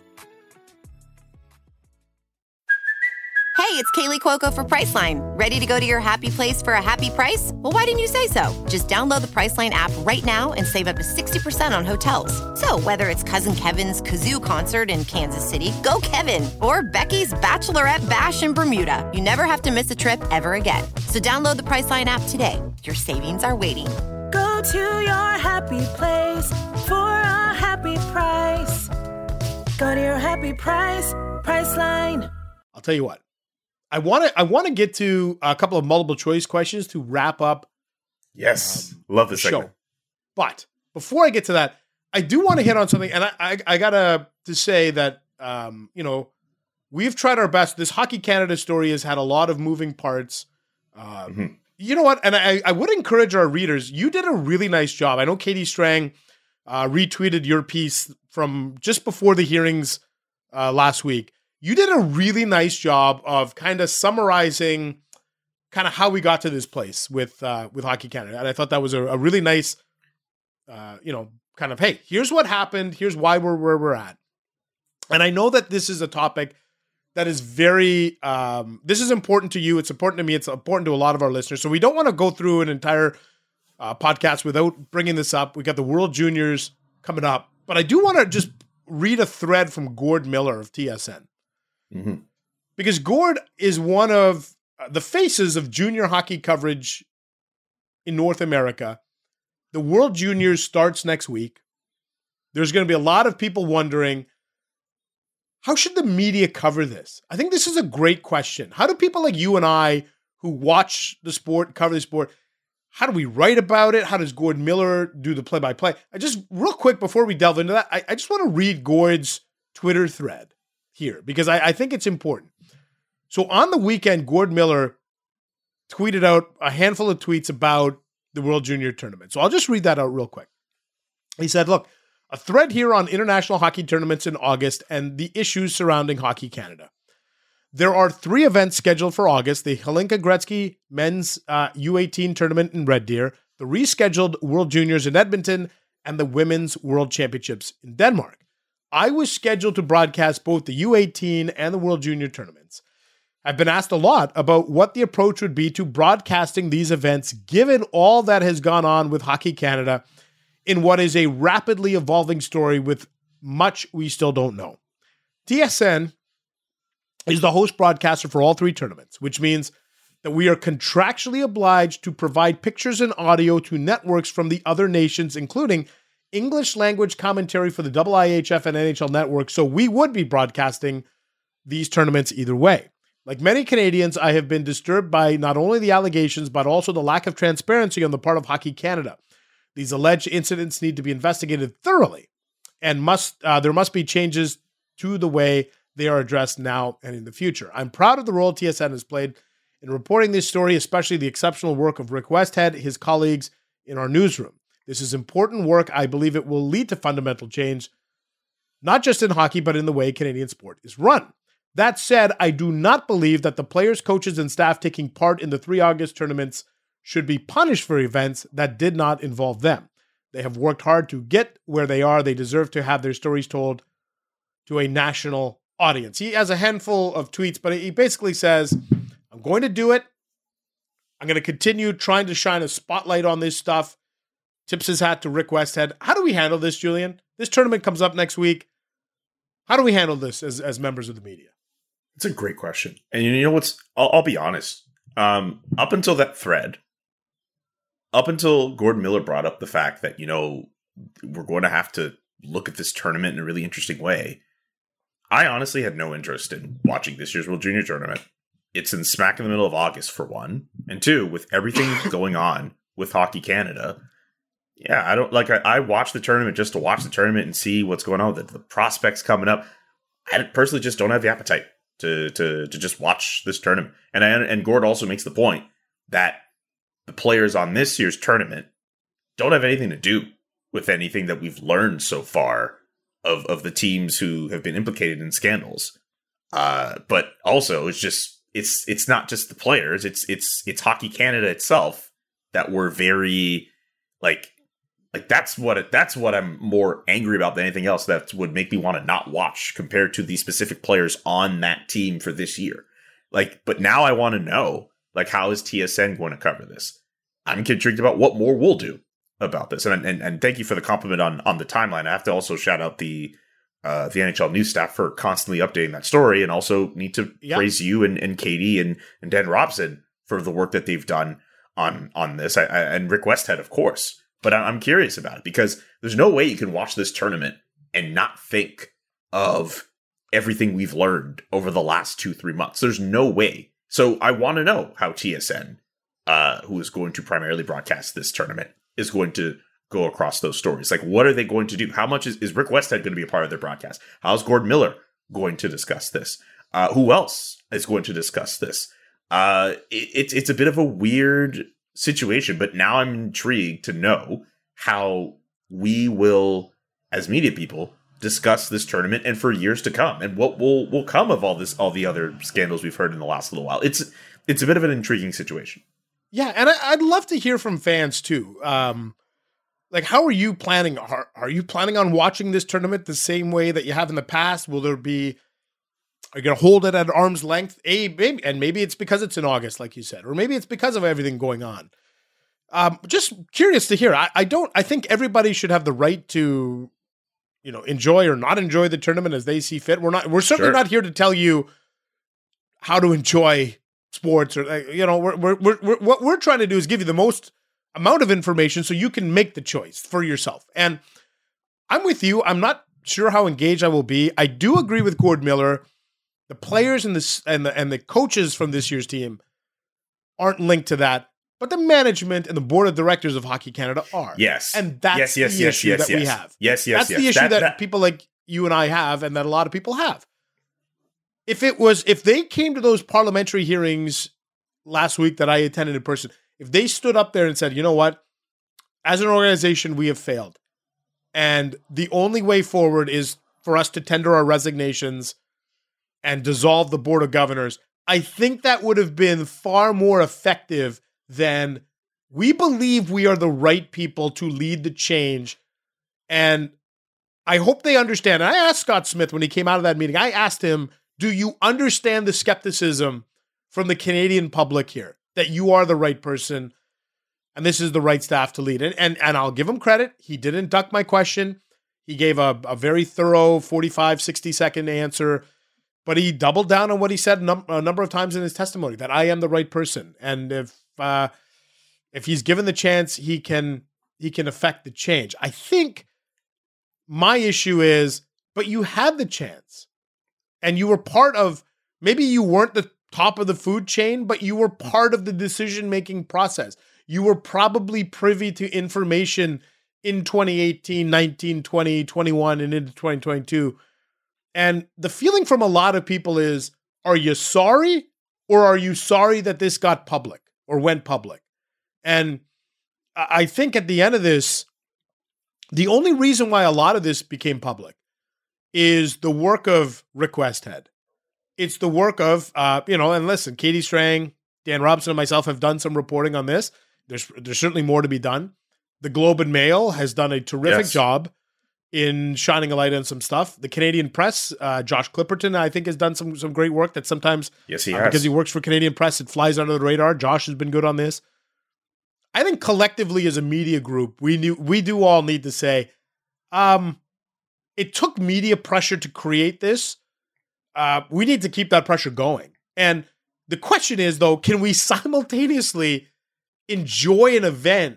[SPEAKER 8] Hey, it's Kaylee Cuoco for Priceline. Ready to go to your happy place for a happy price? Well, why didn't you say so? Just download the Priceline app right now and save up to sixty percent on hotels. So whether it's Cousin Kevin's Kazoo Concert in Kansas City, go Kevin, or Becky's Bachelorette Bash in Bermuda, you never have to miss a trip ever again. So download the Priceline app today. Your savings are waiting.
[SPEAKER 9] Go to your happy place for a happy price. Go to your happy price, Priceline.
[SPEAKER 5] I'll tell you what. I want to I want to get to a couple of multiple choice questions to wrap up.
[SPEAKER 6] Yes, um, love this show.
[SPEAKER 5] But before I get to that, I do want to hit on something, and I I, I gotta to say that um, you know, we've tried our best. This Hockey Canada story has had a lot of moving parts. Um, mm-hmm. You know what? And I I would encourage our readers. You did a really nice job. I know Katie Strang uh, retweeted your piece from just before the hearings uh, last week. You did a really nice job of kind of summarizing kind of how we got to this place with uh, with Hockey Canada. And I thought that was a, a really nice, uh, you know, kind of, hey, here's what happened. Here's why we're where we're at. And I know that this is a topic that is very, um, this is important to you. It's important to me. It's important to a lot of our listeners. So we don't want to go through an entire uh, podcast without bringing this up. We got the World Juniors coming up. But I do want to just read a thread from Gord Miller of T S N. Mm-hmm. Because Gord is one of the faces of junior hockey coverage in North America. The World Juniors starts next week. There's going to be a lot of people wondering, how should the media cover this? I think this is a great question. How do people like you and I who watch the sport, cover the sport, how do we write about it? How does Gord Miller do the play-by-play? I just, real quick, before we delve into that, I, I just want to read Gord's Twitter thread here, because I, I think it's important. So on the weekend, Gord Miller tweeted out a handful of tweets about the World Junior Tournament. So I'll just read that out real quick. He said, look, a thread here on international hockey tournaments in August and the issues surrounding Hockey Canada. There are three events scheduled for August: the Hlinka Gretzky men's uh, U eighteen tournament in Red Deer, the rescheduled World Juniors in Edmonton, and the Women's World Championships in Denmark. I was scheduled to broadcast both the U eighteen and the World Junior tournaments. I've been asked a lot about what the approach would be to broadcasting these events, given all that has gone on with Hockey Canada in what is a rapidly evolving story with much we still don't know. T S N is the host broadcaster for all three tournaments, which means that we are contractually obliged to provide pictures and audio to networks from the other nations, including English language commentary for the I I H F and N H L network, so we would be broadcasting these tournaments either way. Like many Canadians, I have been disturbed by not only the allegations, but also the lack of transparency on the part of Hockey Canada. These alleged incidents need to be investigated thoroughly, and must uh, there must be changes to the way they are addressed now and in the future. I'm proud of the role T S N has played in reporting this story, especially the exceptional work of Rick Westhead, his colleagues in our newsroom. This is important work. I believe it will lead to fundamental change, not just in hockey, but in the way Canadian sport is run. That said, I do not believe that the players, coaches, and staff taking part in the three August tournaments should be punished for events that did not involve them. They have worked hard to get where they are. They deserve to have their stories told to a national audience. He has a handful of tweets, but he basically says, I'm going to do it. I'm going to continue trying to shine a spotlight on this stuff. Tips his hat to Rick Westhead. How do we handle this, Julian? This tournament comes up next week. How do we handle this as, as members of the media?
[SPEAKER 6] It's a great question. And you know what's, I'll, I'll be honest. Um, up until that thread, up until Gordon Miller brought up the fact that, you know, we're going to have to look at this tournament in a really interesting way, I honestly had no interest in watching this year's World Junior Tournament. It's in smack in the middle of August, for one. And two, with everything going on with Hockey Canada, yeah, I don't, like, I, I watch the tournament just to watch the tournament and see what's going on with the, the prospects coming up. I personally just don't have the appetite to to to just watch this tournament. And I, and Gord also makes the point that the players on this year's tournament don't have anything to do with anything that we've learned so far of, of the teams who have been implicated in scandals. Uh, but also, it's just it's it's not just the players. It's it's it's Hockey Canada itself that we're very like like that's what it, that's what I'm more angry about than anything else. That would make me want to not watch compared to the specific players on that team for this year. Like, but now I want to know, like, how is T S N going to cover this? I'm intrigued about what more we'll do about this. And and, and thank you for the compliment on on the timeline. I have to also shout out the uh, the N H L news staff for constantly updating that story, and also need to yep. praise you and, and Katie and, and Dan Robson for the work that they've done on on this, I, I, and Rick Westhead, of course. But I'm curious about it because there's no way you can watch this tournament and not think of everything we've learned over the last two, three months. There's no way. So I want to know how T S N, uh, who is going to primarily broadcast this tournament, is going to go across those stories. Like, what are they going to do? How much is, is Rick Westhead going to be a part of their broadcast? How's Gordon Miller going to discuss this? Uh, who else is going to discuss this? Uh, it, it's it's a bit of a weird situation, but now I'm intrigued to know how we will, as media people, discuss this tournament and for years to come, and what will will come of all this, all the other scandals we've heard in the last little while. It's it's a bit of an intriguing situation.
[SPEAKER 5] Yeah, and I, I'd love to hear from fans too. Um, like, how are you planning? Are, are you planning on watching this tournament the same way that you have in the past? Will there be? Are you going to hold it at arm's length? A, maybe, and maybe it's because it's in August, like you said, or maybe it's because of everything going on. Um, just curious to hear. I, I don't. I think everybody should have the right to, you know, enjoy or not enjoy the tournament as they see fit. We're not. We're certainly
[SPEAKER 6] Sure.
[SPEAKER 5] not here to tell you how to enjoy sports, or uh, you know, we're, we're we're we're what we're trying to do is give you the most amount of information so you can make the choice for yourself. And I'm with you. I'm not sure how engaged I will be. I do agree with Gord Miller. The players and the, and the and the coaches from this year's team aren't linked to that, but the management and the board of directors of Hockey Canada are.
[SPEAKER 6] Yes.
[SPEAKER 5] And that's
[SPEAKER 6] yes, yes,
[SPEAKER 5] the
[SPEAKER 6] yes,
[SPEAKER 5] issue
[SPEAKER 6] yes,
[SPEAKER 5] that
[SPEAKER 6] yes.
[SPEAKER 5] we have.
[SPEAKER 6] Yes, yes,
[SPEAKER 5] That's
[SPEAKER 6] yes.
[SPEAKER 5] the issue
[SPEAKER 6] That-
[SPEAKER 5] that,
[SPEAKER 6] that-
[SPEAKER 5] people like you and I have, and that a lot of people have. If it was, if they came to those parliamentary hearings last week that I attended in person, if they stood up there and said, you know what, as an organization, we have failed, and the only way forward is for us to tender our resignations and dissolve the board of governors, I think that would have been far more effective than we believe we are the right people to lead the change. And I hope they understand. And I asked Scott Smith when he came out of that meeting, I asked him, do you understand the skepticism from the Canadian public here that you are the right person and this is the right staff to lead? And and, and I'll give him credit. He didn't duck my question. He gave a, a very thorough forty-five, sixty second answer. But he doubled down on what he said num- a number of times in his testimony, that I am the right person. And if uh, if he's given the chance, he can he can affect the change. I think my issue is, but you had the chance. And you were part of, maybe you weren't the top of the food chain, but you were part of the decision-making process. You were probably privy to information in twenty eighteen, nineteen, twenty, twenty-one, and into twenty twenty-two. And the feeling from a lot of people is, are you sorry, or are you sorry that this got public or went public? And I think at the end of this, the only reason why a lot of this became public is the work of Rick Westhead. It's the work of, uh, you know, and listen, Katie Strang, Dan Robson, and myself have done some reporting on this. There's there's certainly more to be done. The Globe and Mail has done a terrific
[SPEAKER 6] yes.
[SPEAKER 5] job in shining a light on some stuff. The Canadian Press, uh, Josh Clipperton, I think, has done some some great work that sometimes,
[SPEAKER 6] yes, he
[SPEAKER 5] uh,
[SPEAKER 6] has.
[SPEAKER 5] because he works for Canadian Press, it flies under the radar. Josh has been good on this. I think collectively as a media group, we knew we do all need to say, um, it took media pressure to create this. Uh, we need to keep that pressure going. And the question is, though, can we simultaneously enjoy an event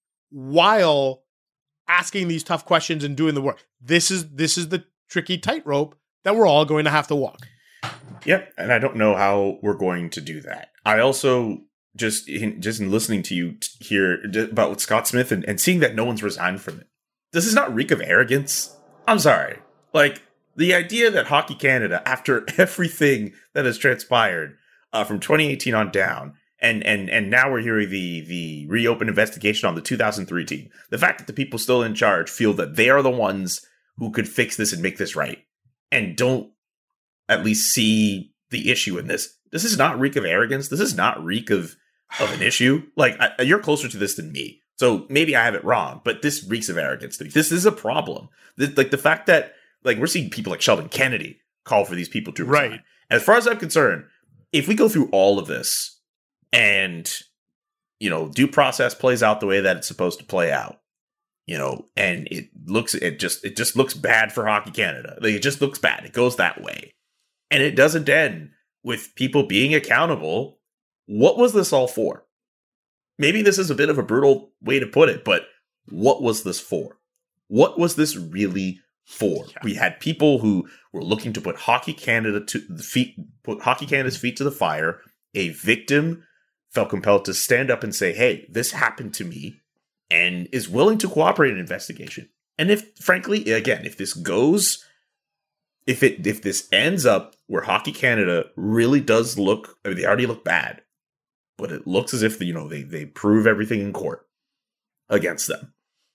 [SPEAKER 5] while asking these tough questions and doing the work? This is this is the tricky tightrope that we're all going to have to walk.
[SPEAKER 6] Yep, and I don't know how we're going to do that. I also just in, just in listening to you hear about Scott Smith and, and seeing that no one's resigned from it. Does this not reek of arrogance? I'm sorry. Like, the idea that Hockey Canada, after everything that has transpired uh, from twenty eighteen on down, and and and now we're hearing the the reopened investigation on the two thousand three team, the fact that the people still in charge feel that they are the ones who could fix this and make this right, and don't at least see the issue in this. This is not reek of arrogance. This is not reek of of an issue. Like, I, you're closer to this than me, so maybe I have it wrong, but this reeks of arrogance to me. This is a problem. This, like the fact that like we're seeing people like Sheldon Kennedy call for these people to resign.
[SPEAKER 5] Right.
[SPEAKER 6] As far as I'm concerned, if we go through all of this and, you know, due process plays out the way that it's supposed to play out, you know, and it looks, it just, it just looks bad for Hockey Canada. Like, it just looks bad. It goes that way. And it doesn't end with people being accountable. What was this all for? Maybe this is a bit of a brutal way to put it, but what was this for? What was this really for? Yeah. We had people who were looking to put Hockey Canada to the feet, put Hockey Canada's feet to the fire. A victim felt compelled to stand up and say, hey, this happened to me, and is willing to cooperate in an investigation. And if, frankly, again, if this goes, if it if this ends up where Hockey Canada really does look, I mean, they already look bad, but it looks as if, you know, they, they prove everything in court against them.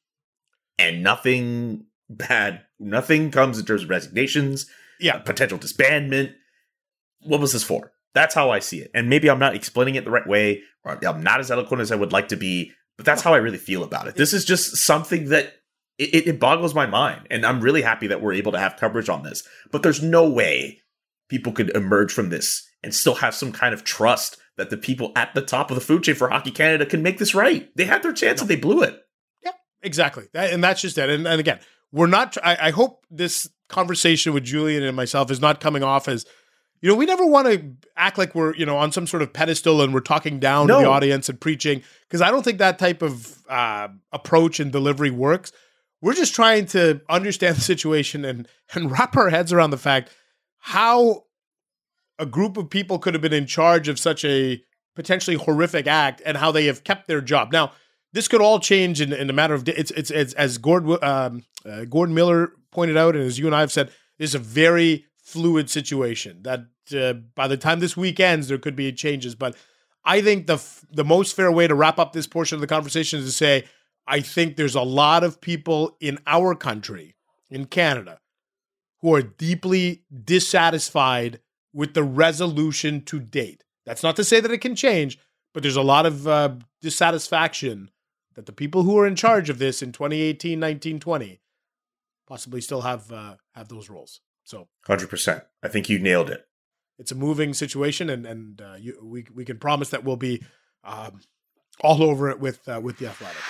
[SPEAKER 6] And nothing bad, nothing comes in terms of resignations,
[SPEAKER 5] yeah,
[SPEAKER 6] potential disbandment. What was this for? That's how I see it. And maybe I'm not explaining it the right way, or I'm not as eloquent as I would like to be, but that's how I really feel about it. This is just something that it, it boggles my mind. And I'm really happy that we're able to have coverage on this. But there's no way people could emerge from this and still have some kind of trust that the people at the top of the food chain for Hockey Canada can make this right. They had their chance and they blew it.
[SPEAKER 5] Yeah, exactly. That, and that's just it. And, and again, we're not, I, I hope this conversation with Julian and myself is not coming off as, you know, we never want to act like we're, you know, on some sort of pedestal and we're talking down
[SPEAKER 6] no.
[SPEAKER 5] to the audience and preaching, because I don't think that type of uh, approach and delivery works. We're just trying to understand the situation and, and wrap our heads around the fact how a group of people could have been in charge of such a potentially horrific act and how they have kept their job. Now, this could all change in, in a matter of it's it's, it's as Gord, um, uh, Gordon Miller pointed out, and as you and I have said, this is a very fluid situation that uh, by the time this week ends, there could be changes. But I think the f- the most fair way to wrap up this portion of the conversation is to say, I think there's a lot of people in our country, in Canada, who are deeply dissatisfied with the resolution to date. That's not to say that it can change, but there's a lot of uh, dissatisfaction that the people who are in charge of this in twenty eighteen, nineteen, twenty possibly still have uh, have those roles. So
[SPEAKER 6] one hundred percent. I think you nailed it.
[SPEAKER 5] It's a moving situation, and and uh, you, we we can promise that we'll be um, all over it with uh, with the Athletic.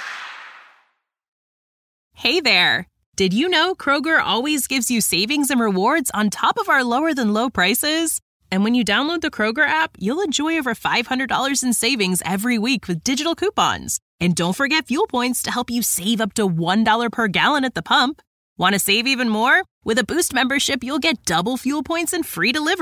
[SPEAKER 10] Hey there. Did you know Kroger always gives you savings and rewards on top of our lower than low prices? And when you download the Kroger app, you'll enjoy over five hundred dollars in savings every week with digital coupons. And don't forget fuel points to help you save up to one dollar per gallon at the pump. Want to save even more? With a Boost membership, you'll get double fuel points and free delivery.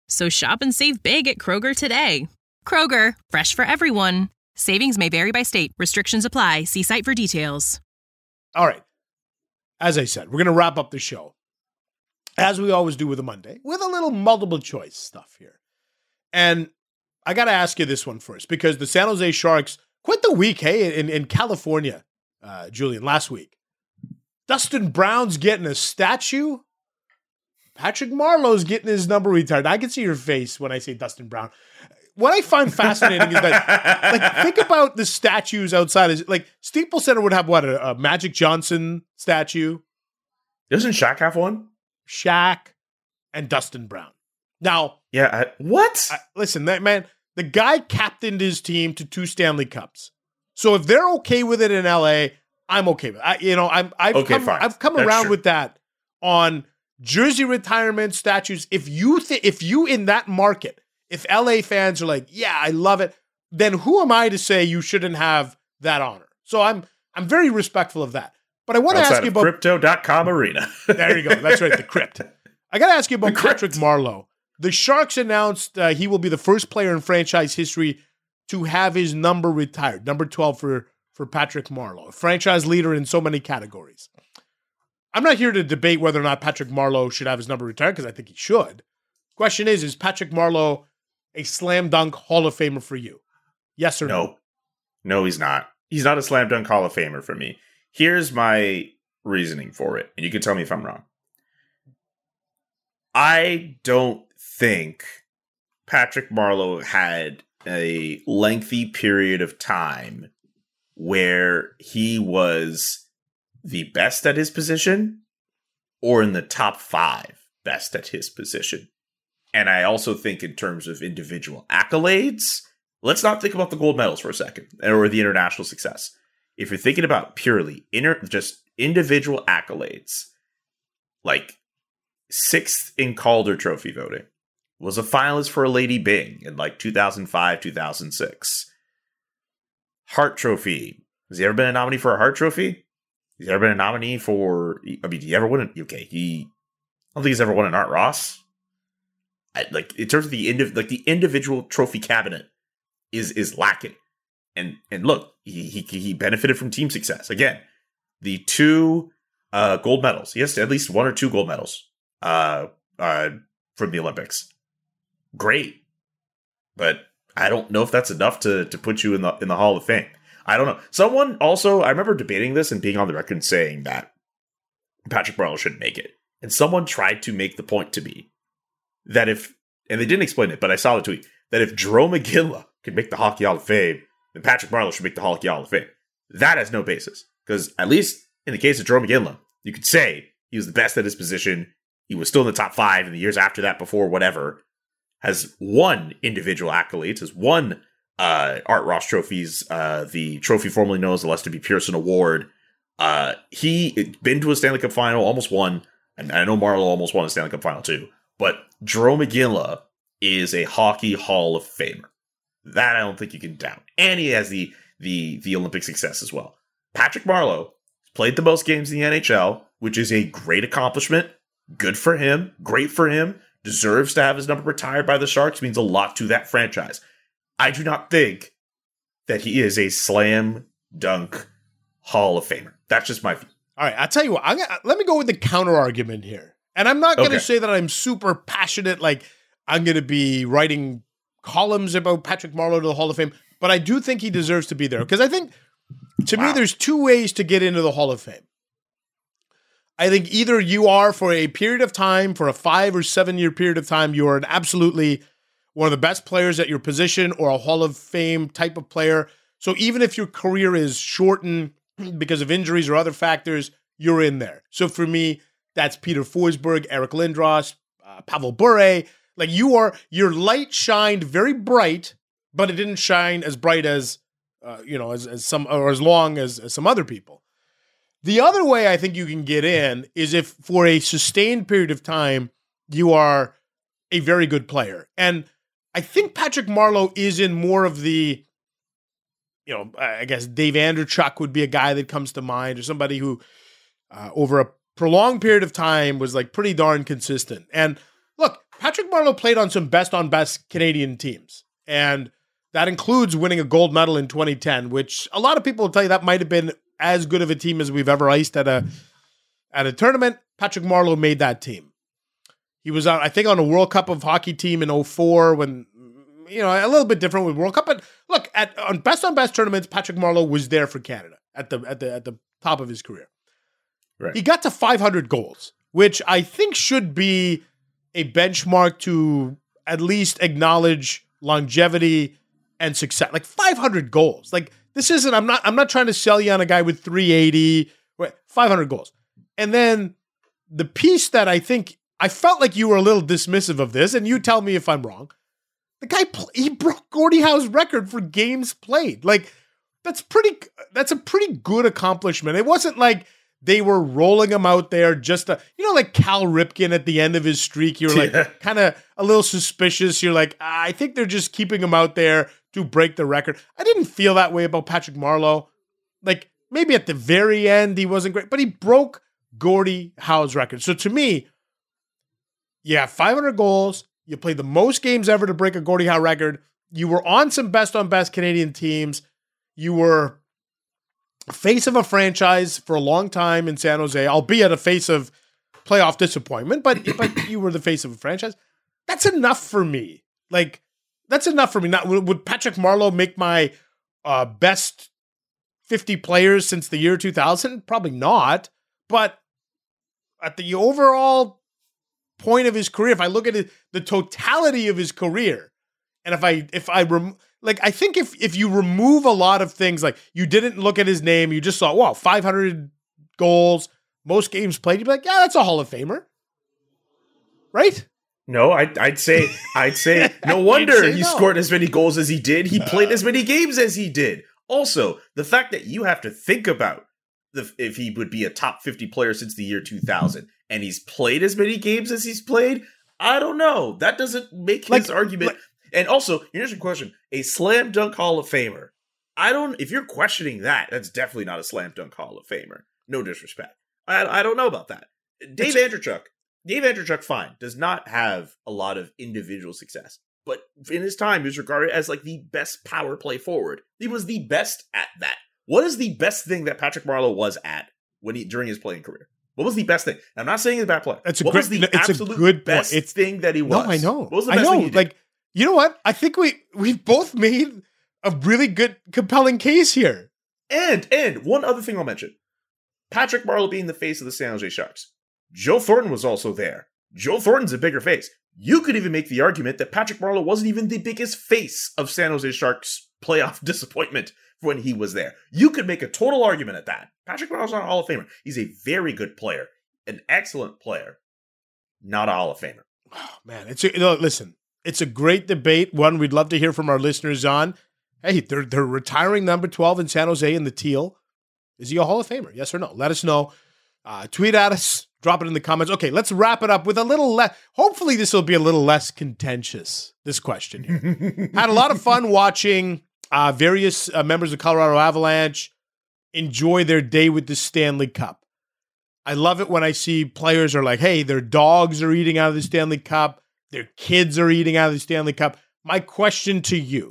[SPEAKER 10] So shop and save big at Kroger today. Kroger, fresh for everyone. Savings may vary by state. Restrictions apply. See site for details.
[SPEAKER 5] All right. As I said, we're going to wrap up the show, as we always do with a Monday, with a little multiple choice stuff here. And I got to ask you this one first, because the San Jose Sharks, quite the week, hey, in, in California, uh, Julian, last week. Dustin Brown's getting a statue. Patrick Marleau's getting his number retired. I can see your face when I say Dustin Brown. What I find fascinating is that, like, think about the statues outside. Is like Staples Center would have what a, a Magic Johnson statue.
[SPEAKER 6] Doesn't Shaq have one?
[SPEAKER 5] Shaq and Dustin Brown. Now,
[SPEAKER 6] yeah, I, what?
[SPEAKER 5] I, listen, that man, the guy captained his team to two Stanley Cups. So if they're okay with it in L A, I'm okay with it. I, you know, I'm I've
[SPEAKER 6] okay,
[SPEAKER 5] come
[SPEAKER 6] fine.
[SPEAKER 5] I've come
[SPEAKER 6] That's
[SPEAKER 5] around
[SPEAKER 6] true.
[SPEAKER 5] with that on jersey retirement statues. If you th- if you in that market. If L A fans are like, yeah, I love it, then who am I to say you shouldn't have that honor? So I'm I'm very respectful of that. But I want to ask you about
[SPEAKER 6] Crypto dot com Arena.
[SPEAKER 5] There you go. That's right, the Crypt. I got to ask you about Patrick Marleau. The Sharks announced uh, he will be the first player in franchise history to have his number retired, number twelve for, for Patrick Marleau, a franchise leader in so many categories. I'm not here to debate whether or not Patrick Marleau should have his number retired, because I think he should. Question is, is Patrick Marleau a slam dunk Hall of Famer for you? Yes or no?
[SPEAKER 6] No. No, he's not. He's not a slam dunk Hall of Famer for me. Here's my reasoning for it, and you can tell me if I'm wrong. I don't think Patrick Marleau had a lengthy period of time where he was the best at his position or in the top five best at his position. And I also think in terms of individual accolades, let's not think about the gold medals for a second, or the international success. If you're thinking about purely inner, just individual accolades, like sixth in Calder Trophy voting, was a finalist for a Lady Byng in like two thousand five, two thousand six. Hart Trophy. Has he ever been a nominee for a Hart Trophy? Has he ever been a nominee for, I mean, did he ever win it? Okay, he, I don't think he's ever won an Art Ross. I, like, in terms of the, indiv- like the individual trophy cabinet is is lacking. And and look, he, he he benefited from team success. Again, the two uh, gold medals. He has at least one or two gold medals uh, uh, from the Olympics. Great, but I don't know if that's enough to to put you in the in the Hall of Fame. I don't know. Someone also, I remember debating this and being on the record and saying that Patrick Marleau shouldn't make it. And someone tried to make the point to me that if, and they didn't explain it, but I saw the tweet, that if Jarome Iginla could make the Hockey Hall of Fame, then Patrick Marleau should make the Hockey Hall of Fame. That has no basis. Because at least in the case of Jarome Iginla, you could say he was the best at his position. He was still in the top five in the years after that, before whatever. Has won individual accolades, has won uh, Art Ross trophies, uh, the trophy formerly known as the Lester B. Pearson Award. Uh, he been to a Stanley Cup final, almost won. And I know Marleau almost won a Stanley Cup final too. But Jarome Iginla is a Hockey Hall of Famer. That I don't think you can doubt. And he has the the the Olympic success as well. Patrick Marleau played the most games in the N H L, which is a great accomplishment. Good for him. Great for him. Deserves to have his number retired by the Sharks. Means a lot to that franchise. I do not think that he is a slam dunk Hall of Famer. That's just my view.
[SPEAKER 5] All right, I'll tell you what. I'm gonna, let me go with the counter argument here. And I'm not going to
[SPEAKER 6] Okay.
[SPEAKER 5] say that I'm super passionate, like I'm going to be writing columns about Patrick Marleau to the Hall of Fame, but I do think he deserves to be there. Because I think, to
[SPEAKER 6] Wow.
[SPEAKER 5] me, there's two ways to get into the Hall of Fame. I think either you are, for a period of time, for a five or seven year period of time, you are an absolutely one of the best players at your position, or a Hall of Fame type of player. So even if your career is shortened because of injuries or other factors, you're in there. So for me, that's Peter Forsberg, Eric Lindros, uh, Pavel Bure. Like you are, your light shined very bright, but it didn't shine as bright as, uh, you know, as, as some, or as long as, as some other people. The other way I think you can get in is if for a sustained period of time, you are a very good player. And I think Patrick Marleau is in more of the, you know, I guess Dave Andreychuk would be a guy that comes to mind, or somebody who uh, over a prolonged period of time was like pretty darn consistent. And look, Patrick Marleau played on some best on best Canadian teams. And that includes winning a gold medal in twenty ten, which a lot of people will tell you that might have been as good of a team as we've ever iced at a at a tournament. Patrick Marleau made that team. He was, on, I think, on a World Cup of Hockey team in oh four when, you know, a little bit different with World Cup. But look, at on best on best tournaments, Patrick Marleau was there for Canada at the at the at the top of his career.
[SPEAKER 6] Right.
[SPEAKER 5] He got to five hundred goals, which I think should be a benchmark to at least acknowledge longevity and success. Like five hundred goals. Like this isn't. I'm not. I'm not trying to sell you on a guy with three eighty. five hundred goals, and then the piece that I think. I felt like you were a little dismissive of this, and you tell me if I'm wrong. The guy, he broke Gordie Howe's record for games played. Like, that's pretty, that's a pretty good accomplishment. It wasn't like they were rolling him out there just to, you know, like Cal Ripken at the end of his streak. You're like yeah. kind of a little suspicious. You're like, ah, I think they're just keeping him out there to break the record. I didn't feel that way about Patrick Marleau. Like, maybe at the very end, he wasn't great, but he broke Gordie Howe's record. So to me, yeah, five hundred goals. You played the most games ever to break a Gordie Howe record. You were on some best-on-best Canadian teams. You were face of a franchise for a long time in San Jose, albeit a face of playoff disappointment, but, but you were the face of a franchise. That's enough for me. Like, that's enough for me. Not, would Patrick Marleau make my uh, best fifty players since the year two thousand? Probably not. But at the overall point of his career, if I look at it, the totality of his career, and if I, if I, rem- like, I think if, if you remove a lot of things, like you didn't look at his name, you just saw, wow, five hundred goals, most games played, you'd be like, yeah, that's a Hall of Famer. Right?
[SPEAKER 6] No, I'd, I'd say, I'd say, no wonder say
[SPEAKER 5] no.
[SPEAKER 6] he scored as many goals as he did. He played uh, as many games as he did. Also, the fact that you have to think about the, if he would be a top fifty player since the year two thousand, and he's played as many games as he's played, I don't know. That doesn't make his like, argument. Like, and also, here's your question: a slam dunk Hall of Famer. I don't. If you're questioning that, that's definitely not a slam dunk Hall of Famer. No disrespect. I, I don't know about that. Dave Andreychuk. Dave Andreychuk, fine, does not have a lot of individual success, but in his time, he was regarded as like the best power play forward. He was the best at that. What is the best thing that Patrick Marleau was at when he during his playing career? What was the best thing? I'm not saying he's a bad player.
[SPEAKER 5] It's a
[SPEAKER 6] what
[SPEAKER 5] great,
[SPEAKER 6] was the
[SPEAKER 5] it's
[SPEAKER 6] absolute
[SPEAKER 5] a good
[SPEAKER 6] best
[SPEAKER 5] it's,
[SPEAKER 6] thing that he was?
[SPEAKER 5] No, I know.
[SPEAKER 6] What was the
[SPEAKER 5] I
[SPEAKER 6] best
[SPEAKER 5] know.
[SPEAKER 6] thing he did?
[SPEAKER 5] Like, you know what? I think we we've both made a really good, compelling case here.
[SPEAKER 6] And and one other thing I'll mention: Patrick Marleau being the face of the San Jose Sharks. Joe Thornton was also there. Joe Thornton's a bigger face. You could even make the argument that Patrick Marleau wasn't even the biggest face of San Jose Sharks playoff disappointment when he was there. You could make a total argument at that. Patrick Marleau's not a Hall of Famer. He's a very good player, an excellent player, not a Hall of Famer.
[SPEAKER 5] Oh, man, it's a, you know, listen, it's a great debate. One we'd love to hear from our listeners on. Hey, they're they're retiring number twelve in San Jose in the teal. Is he a Hall of Famer? Yes or no? Let us know. Uh, tweet at us. Drop it in the comments. Okay, let's wrap it up with a little less. Hopefully, this will be a little less contentious. This question here. Had a lot of fun watching uh, various uh, members of Colorado Avalanche enjoy their day with the Stanley Cup. I love it when I see players are like, hey, their dogs are eating out of the Stanley Cup. Their kids are eating out of the Stanley Cup. My question to you,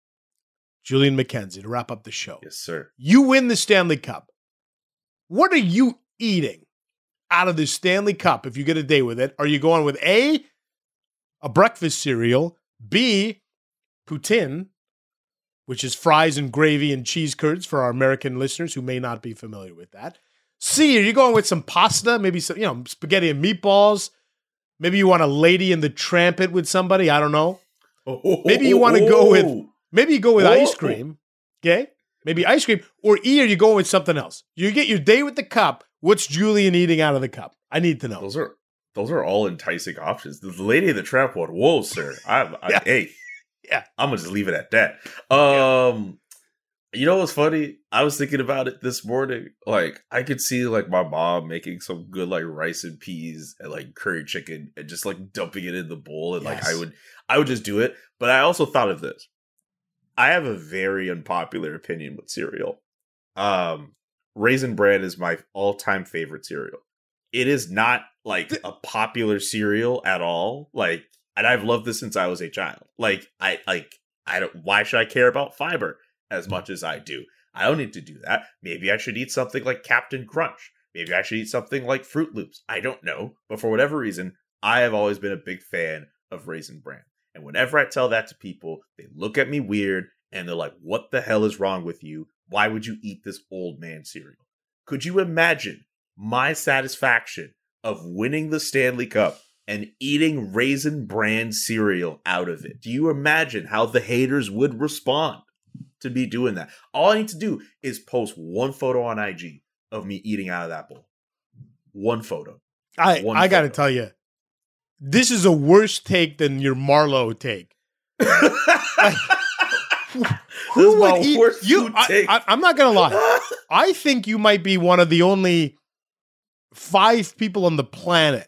[SPEAKER 5] Julian McKenzie, to wrap up the show.
[SPEAKER 6] Yes, sir.
[SPEAKER 5] You win the Stanley Cup. What are you eating out of the Stanley Cup if you get a day with it? Are you going with A, a breakfast cereal, B, poutine, which is fries and gravy and cheese curds for our American listeners who may not be familiar with that, C, are you going with some pasta, maybe some, you know, spaghetti and meatballs? Maybe you want a Lady in the Trampet with somebody, I don't know.
[SPEAKER 6] Oh,
[SPEAKER 5] maybe you want to go with, maybe you go with ice cream, okay? Maybe ice cream, or E, are you going with something else? You get your day with the cup. What's Julian eating out of the cup? I need to know.
[SPEAKER 6] Those are those are all enticing options. The Lady of the Tramp one, whoa, sir. I, I yeah. Hey,
[SPEAKER 5] yeah,
[SPEAKER 6] I'm gonna just leave it at that. Um, yeah. You know what's funny? I was thinking about it this morning. Like, I could see like my mom making some good like rice and peas and like curry chicken and just like dumping it in the bowl, and yes. like I would, I would just do it. But I also thought of this. I have a very unpopular opinion with cereal. Um. Raisin Bran is my all-time favorite cereal. It is not like a popular cereal at all. Like, And I've loved this since I was a child. Like, I like I don't why should I care about fiber as much as I do? I don't need to do that. Maybe I should eat something like Captain Crunch. Maybe I should eat something like Fruit Loops. I don't know. But for whatever reason, I have always been a big fan of Raisin Bran. And whenever I tell that to people, they look at me weird and they're like, what the hell is wrong with you? Why would you eat this old man cereal? Could you imagine my satisfaction of winning the Stanley Cup and eating Raisin Bran cereal out of it? Do you imagine how the haters would respond to me doing that? All I need to do is post one photo on I G of me eating out of that bowl. One photo.
[SPEAKER 5] I
[SPEAKER 6] One
[SPEAKER 5] I got to
[SPEAKER 6] photo.
[SPEAKER 5] tell you, this is a worse take than your Marlowe take. Like, who
[SPEAKER 6] This is
[SPEAKER 5] would
[SPEAKER 6] my
[SPEAKER 5] eat
[SPEAKER 6] worst
[SPEAKER 5] you?
[SPEAKER 6] food
[SPEAKER 5] I,
[SPEAKER 6] take.
[SPEAKER 5] I, I'm not gonna lie. I think you might be one of the only five people on the planet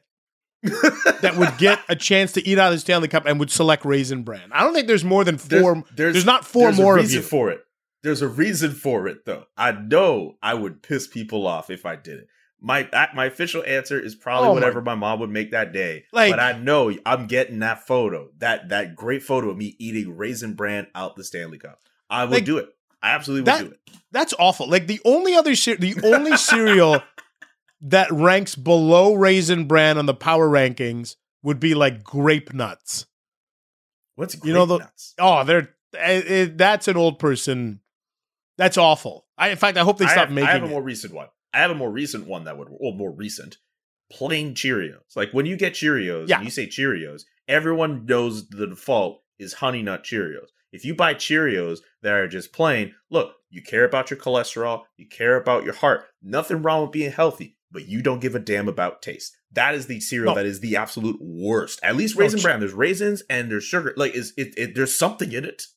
[SPEAKER 5] that would get a chance to eat out of the Stanley Cup and would select Raisin Bran. I don't think there's more than four. There's, there's not four
[SPEAKER 6] there's
[SPEAKER 5] more
[SPEAKER 6] a
[SPEAKER 5] of
[SPEAKER 6] reason
[SPEAKER 5] you.
[SPEAKER 6] for it. There's a reason for it, though. I know I would piss people off if I did it. My my official answer is probably
[SPEAKER 5] Oh
[SPEAKER 6] whatever
[SPEAKER 5] my-
[SPEAKER 6] my mom would make that day.
[SPEAKER 5] Like-
[SPEAKER 6] but I know I'm getting that photo, that that great photo of me eating Raisin Bran out the Stanley Cup. I would
[SPEAKER 5] Like,
[SPEAKER 6] do it. I absolutely
[SPEAKER 5] that-
[SPEAKER 6] would do it.
[SPEAKER 5] That's awful. Like the only other cere- the only cereal that ranks below Raisin Bran on the power rankings would be like Grape Nuts.
[SPEAKER 6] What's grape
[SPEAKER 5] You know the
[SPEAKER 6] nuts?
[SPEAKER 5] oh they're it, it- that's an old person. That's awful. I in fact I hope they
[SPEAKER 6] I
[SPEAKER 5] stop
[SPEAKER 6] have,
[SPEAKER 5] making
[SPEAKER 6] I have a
[SPEAKER 5] it.
[SPEAKER 6] more recent one. I have a more recent one that would, well, more recent. Plain Cheerios. Like when you get Cheerios,
[SPEAKER 5] Yeah.
[SPEAKER 6] and you say Cheerios, everyone knows the default is Honey Nut Cheerios. If you buy Cheerios that are just plain, look, you care about your cholesterol, you care about your heart. Nothing wrong with being healthy, but you don't give a damn about taste. That is the cereal
[SPEAKER 5] No.
[SPEAKER 6] that is the absolute worst. At least
[SPEAKER 5] No,
[SPEAKER 6] Raisin
[SPEAKER 5] Che-
[SPEAKER 6] Bran. There's raisins and there's sugar. Like, is it, it? There's something in it.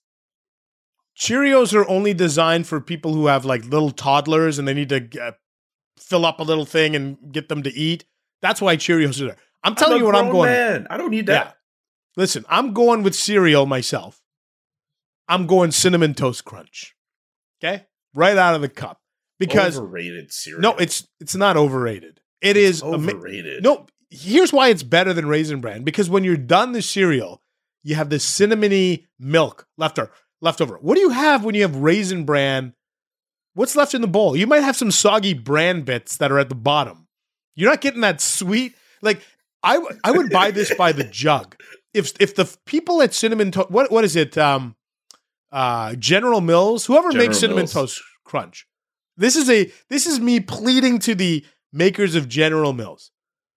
[SPEAKER 5] Cheerios are only designed for people who have like little toddlers and they need to uh, fill up a little thing and get them to eat. That's why Cheerios are there. I'm telling
[SPEAKER 6] I'm a
[SPEAKER 5] you what I'm
[SPEAKER 6] grown
[SPEAKER 5] going.
[SPEAKER 6] Man. I don't need that.
[SPEAKER 5] Yeah. Listen, I'm going with cereal myself. I'm going Cinnamon Toast Crunch. Okay? Right out of the cup. Because
[SPEAKER 6] Overrated cereal.
[SPEAKER 5] no, it's it's not overrated. It is ama-
[SPEAKER 6] overrated.
[SPEAKER 5] No, here's why it's better than Raisin Bran. Because when you're done the cereal, you have this cinnamony milk left over. Left over. What do you have when you have Raisin Bran? What's left in the bowl? You might have some soggy bran bits that are at the bottom. You're not getting that sweet. Like I, w- I would buy this by the jug. If if the f- people at Cinnamon Toast, what what is it? Um, uh, General Mills, whoever
[SPEAKER 6] General
[SPEAKER 5] makes Cinnamon
[SPEAKER 6] Mills.
[SPEAKER 5] Toast Crunch. This is a this is me pleading to the makers of General Mills.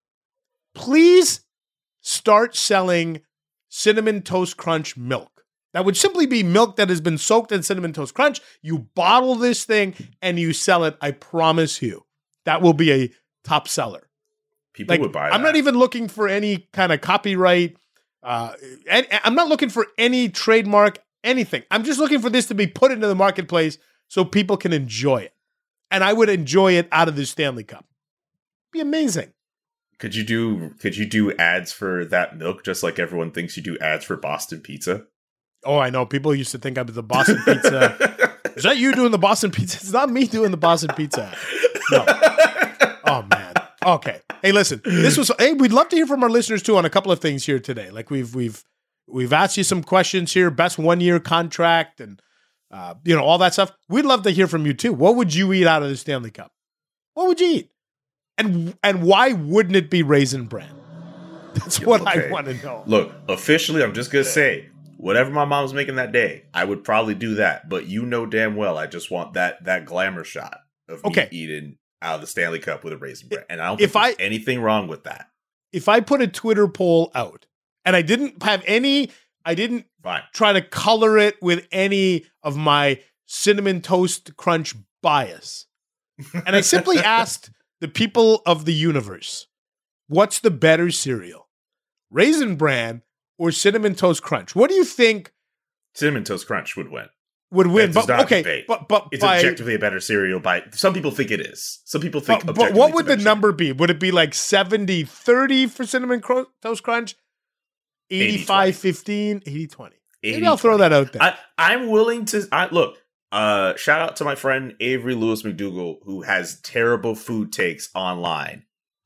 [SPEAKER 5] Please start selling Cinnamon Toast Crunch milk. That would simply be milk that has been soaked in Cinnamon Toast Crunch. You bottle this thing and you sell it. I promise you, that will be a top seller.
[SPEAKER 6] People
[SPEAKER 5] Like,
[SPEAKER 6] would buy that.
[SPEAKER 5] I'm not even looking for any kind of copyright. Uh, and I'm not looking for any trademark, anything. I'm just looking for this to be put into the marketplace so people can enjoy it. And I would enjoy it out of the Stanley Cup. Be amazing.
[SPEAKER 6] Could you do could you do ads for that milk just like everyone thinks you do ads for Boston Pizza?
[SPEAKER 5] Oh, I know. People used to think I was the Boston Pizza. Is that you doing the Boston Pizza? It's not me doing the Boston Pizza. No. Oh, man. Okay. Hey, listen. This was. Hey, we'd love to hear from our listeners too on a couple of things here today. Like we've we've we've asked you some questions here. Best one year contract and uh, you know all that stuff. We'd love to hear from you too. What would you eat out of the Stanley Cup? What would you eat? And and why wouldn't it be Raisin Bran? That's what
[SPEAKER 6] Okay.
[SPEAKER 5] I want to know.
[SPEAKER 6] Look, officially, I'm just gonna say whatever my mom's making that day, I would probably do that. But you know damn well, I just want that that glamour shot of me
[SPEAKER 5] Okay.
[SPEAKER 6] eating out of the Stanley Cup with a Raisin Bran, and I don't
[SPEAKER 5] If
[SPEAKER 6] think there's
[SPEAKER 5] I-
[SPEAKER 6] anything wrong with that.
[SPEAKER 5] If I put a Twitter poll out and I didn't have any, I didn't
[SPEAKER 6] Fine.
[SPEAKER 5] try to color it with any of my Cinnamon Toast Crunch bias. And I simply asked the people of the universe, what's the better cereal? Raisin Bran or Cinnamon Toast Crunch? What do you think
[SPEAKER 6] Cinnamon Toast Crunch would win.
[SPEAKER 5] would win?
[SPEAKER 6] That does
[SPEAKER 5] But
[SPEAKER 6] not
[SPEAKER 5] okay,
[SPEAKER 6] debate.
[SPEAKER 5] but but
[SPEAKER 6] It's
[SPEAKER 5] by,
[SPEAKER 6] objectively a better cereal by some people think it is. Some people think
[SPEAKER 5] but, but
[SPEAKER 6] objectively
[SPEAKER 5] what
[SPEAKER 6] it's a
[SPEAKER 5] would the
[SPEAKER 6] better
[SPEAKER 5] number be? Would it be like seventy thirty for Cinnamon Cro- Toast Crunch? eighty-five fifteen, eighty twenty. Maybe I'll throw that out there.
[SPEAKER 6] I, I'm willing to I, look. Uh, shout out to my friend Avery Lewis McDougall, who has terrible food takes online.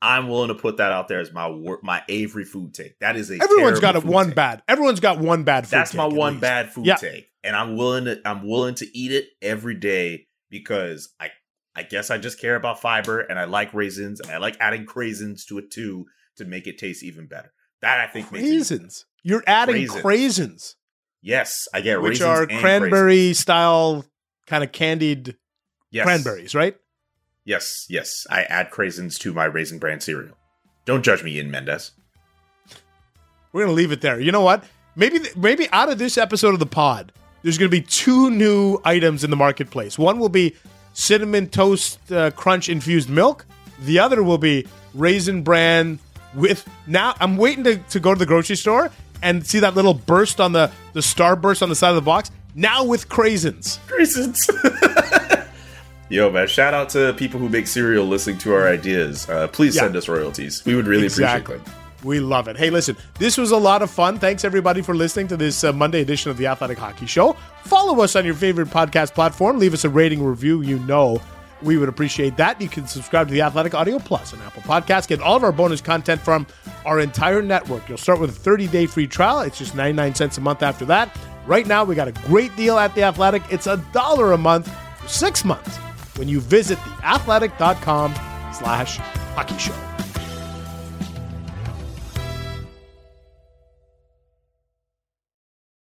[SPEAKER 6] I'm willing to put that out there as my wor- my Avery food take. That is a
[SPEAKER 5] everyone's got a one
[SPEAKER 6] take.
[SPEAKER 5] bad. Everyone's got one bad. Food
[SPEAKER 6] That's
[SPEAKER 5] take
[SPEAKER 6] my one
[SPEAKER 5] least.
[SPEAKER 6] bad food
[SPEAKER 5] yeah.
[SPEAKER 6] take, and I'm willing to I'm willing to eat it every day because I I guess I just care about fiber and I like raisins and I like adding craisins to it too to make it taste even better. That I think makes
[SPEAKER 5] raisins. It You're adding
[SPEAKER 6] raisins.
[SPEAKER 5] craisins.
[SPEAKER 6] Yes, I get
[SPEAKER 5] which
[SPEAKER 6] raisins
[SPEAKER 5] are
[SPEAKER 6] and
[SPEAKER 5] cranberry
[SPEAKER 6] craisins.
[SPEAKER 5] style kind of candied
[SPEAKER 6] yes.
[SPEAKER 5] cranberries, right?
[SPEAKER 6] Yes, yes. I add craisins to my Raisin Bran cereal. Don't judge me, Ian Mendez.
[SPEAKER 5] We're gonna leave it there. You know what? Maybe maybe out of this episode of the pod, there's gonna be two new items in the marketplace. One will be cinnamon toast uh, crunch infused milk. The other will be Raisin Bran with. Now I'm waiting to, to go to the grocery store and see that little burst on the the star burst on the side of the box. Now with craisins.
[SPEAKER 6] Craisins. Yo, man, shout out to people who make cereal listening to our ideas. Uh, please
[SPEAKER 5] Yeah.
[SPEAKER 6] send us royalties. We would really
[SPEAKER 5] Exactly.
[SPEAKER 6] appreciate them.
[SPEAKER 5] We love it. Hey, listen, this was a lot of fun. Thanks, everybody, for listening to this uh, Monday edition of the Athletic Hockey Show. Follow us on your favorite podcast platform. Leave us a rating review. You know we would appreciate that. You can subscribe to the Athletic Audio Plus on Apple Podcasts. Get all of our bonus content from our entire network. You'll start with a thirty-day free trial. It's just ninety-nine cents a month after that. Right now, we got a great deal at The Athletic. It's a dollar a month for six months when you visit theathletic.com slash hockey show.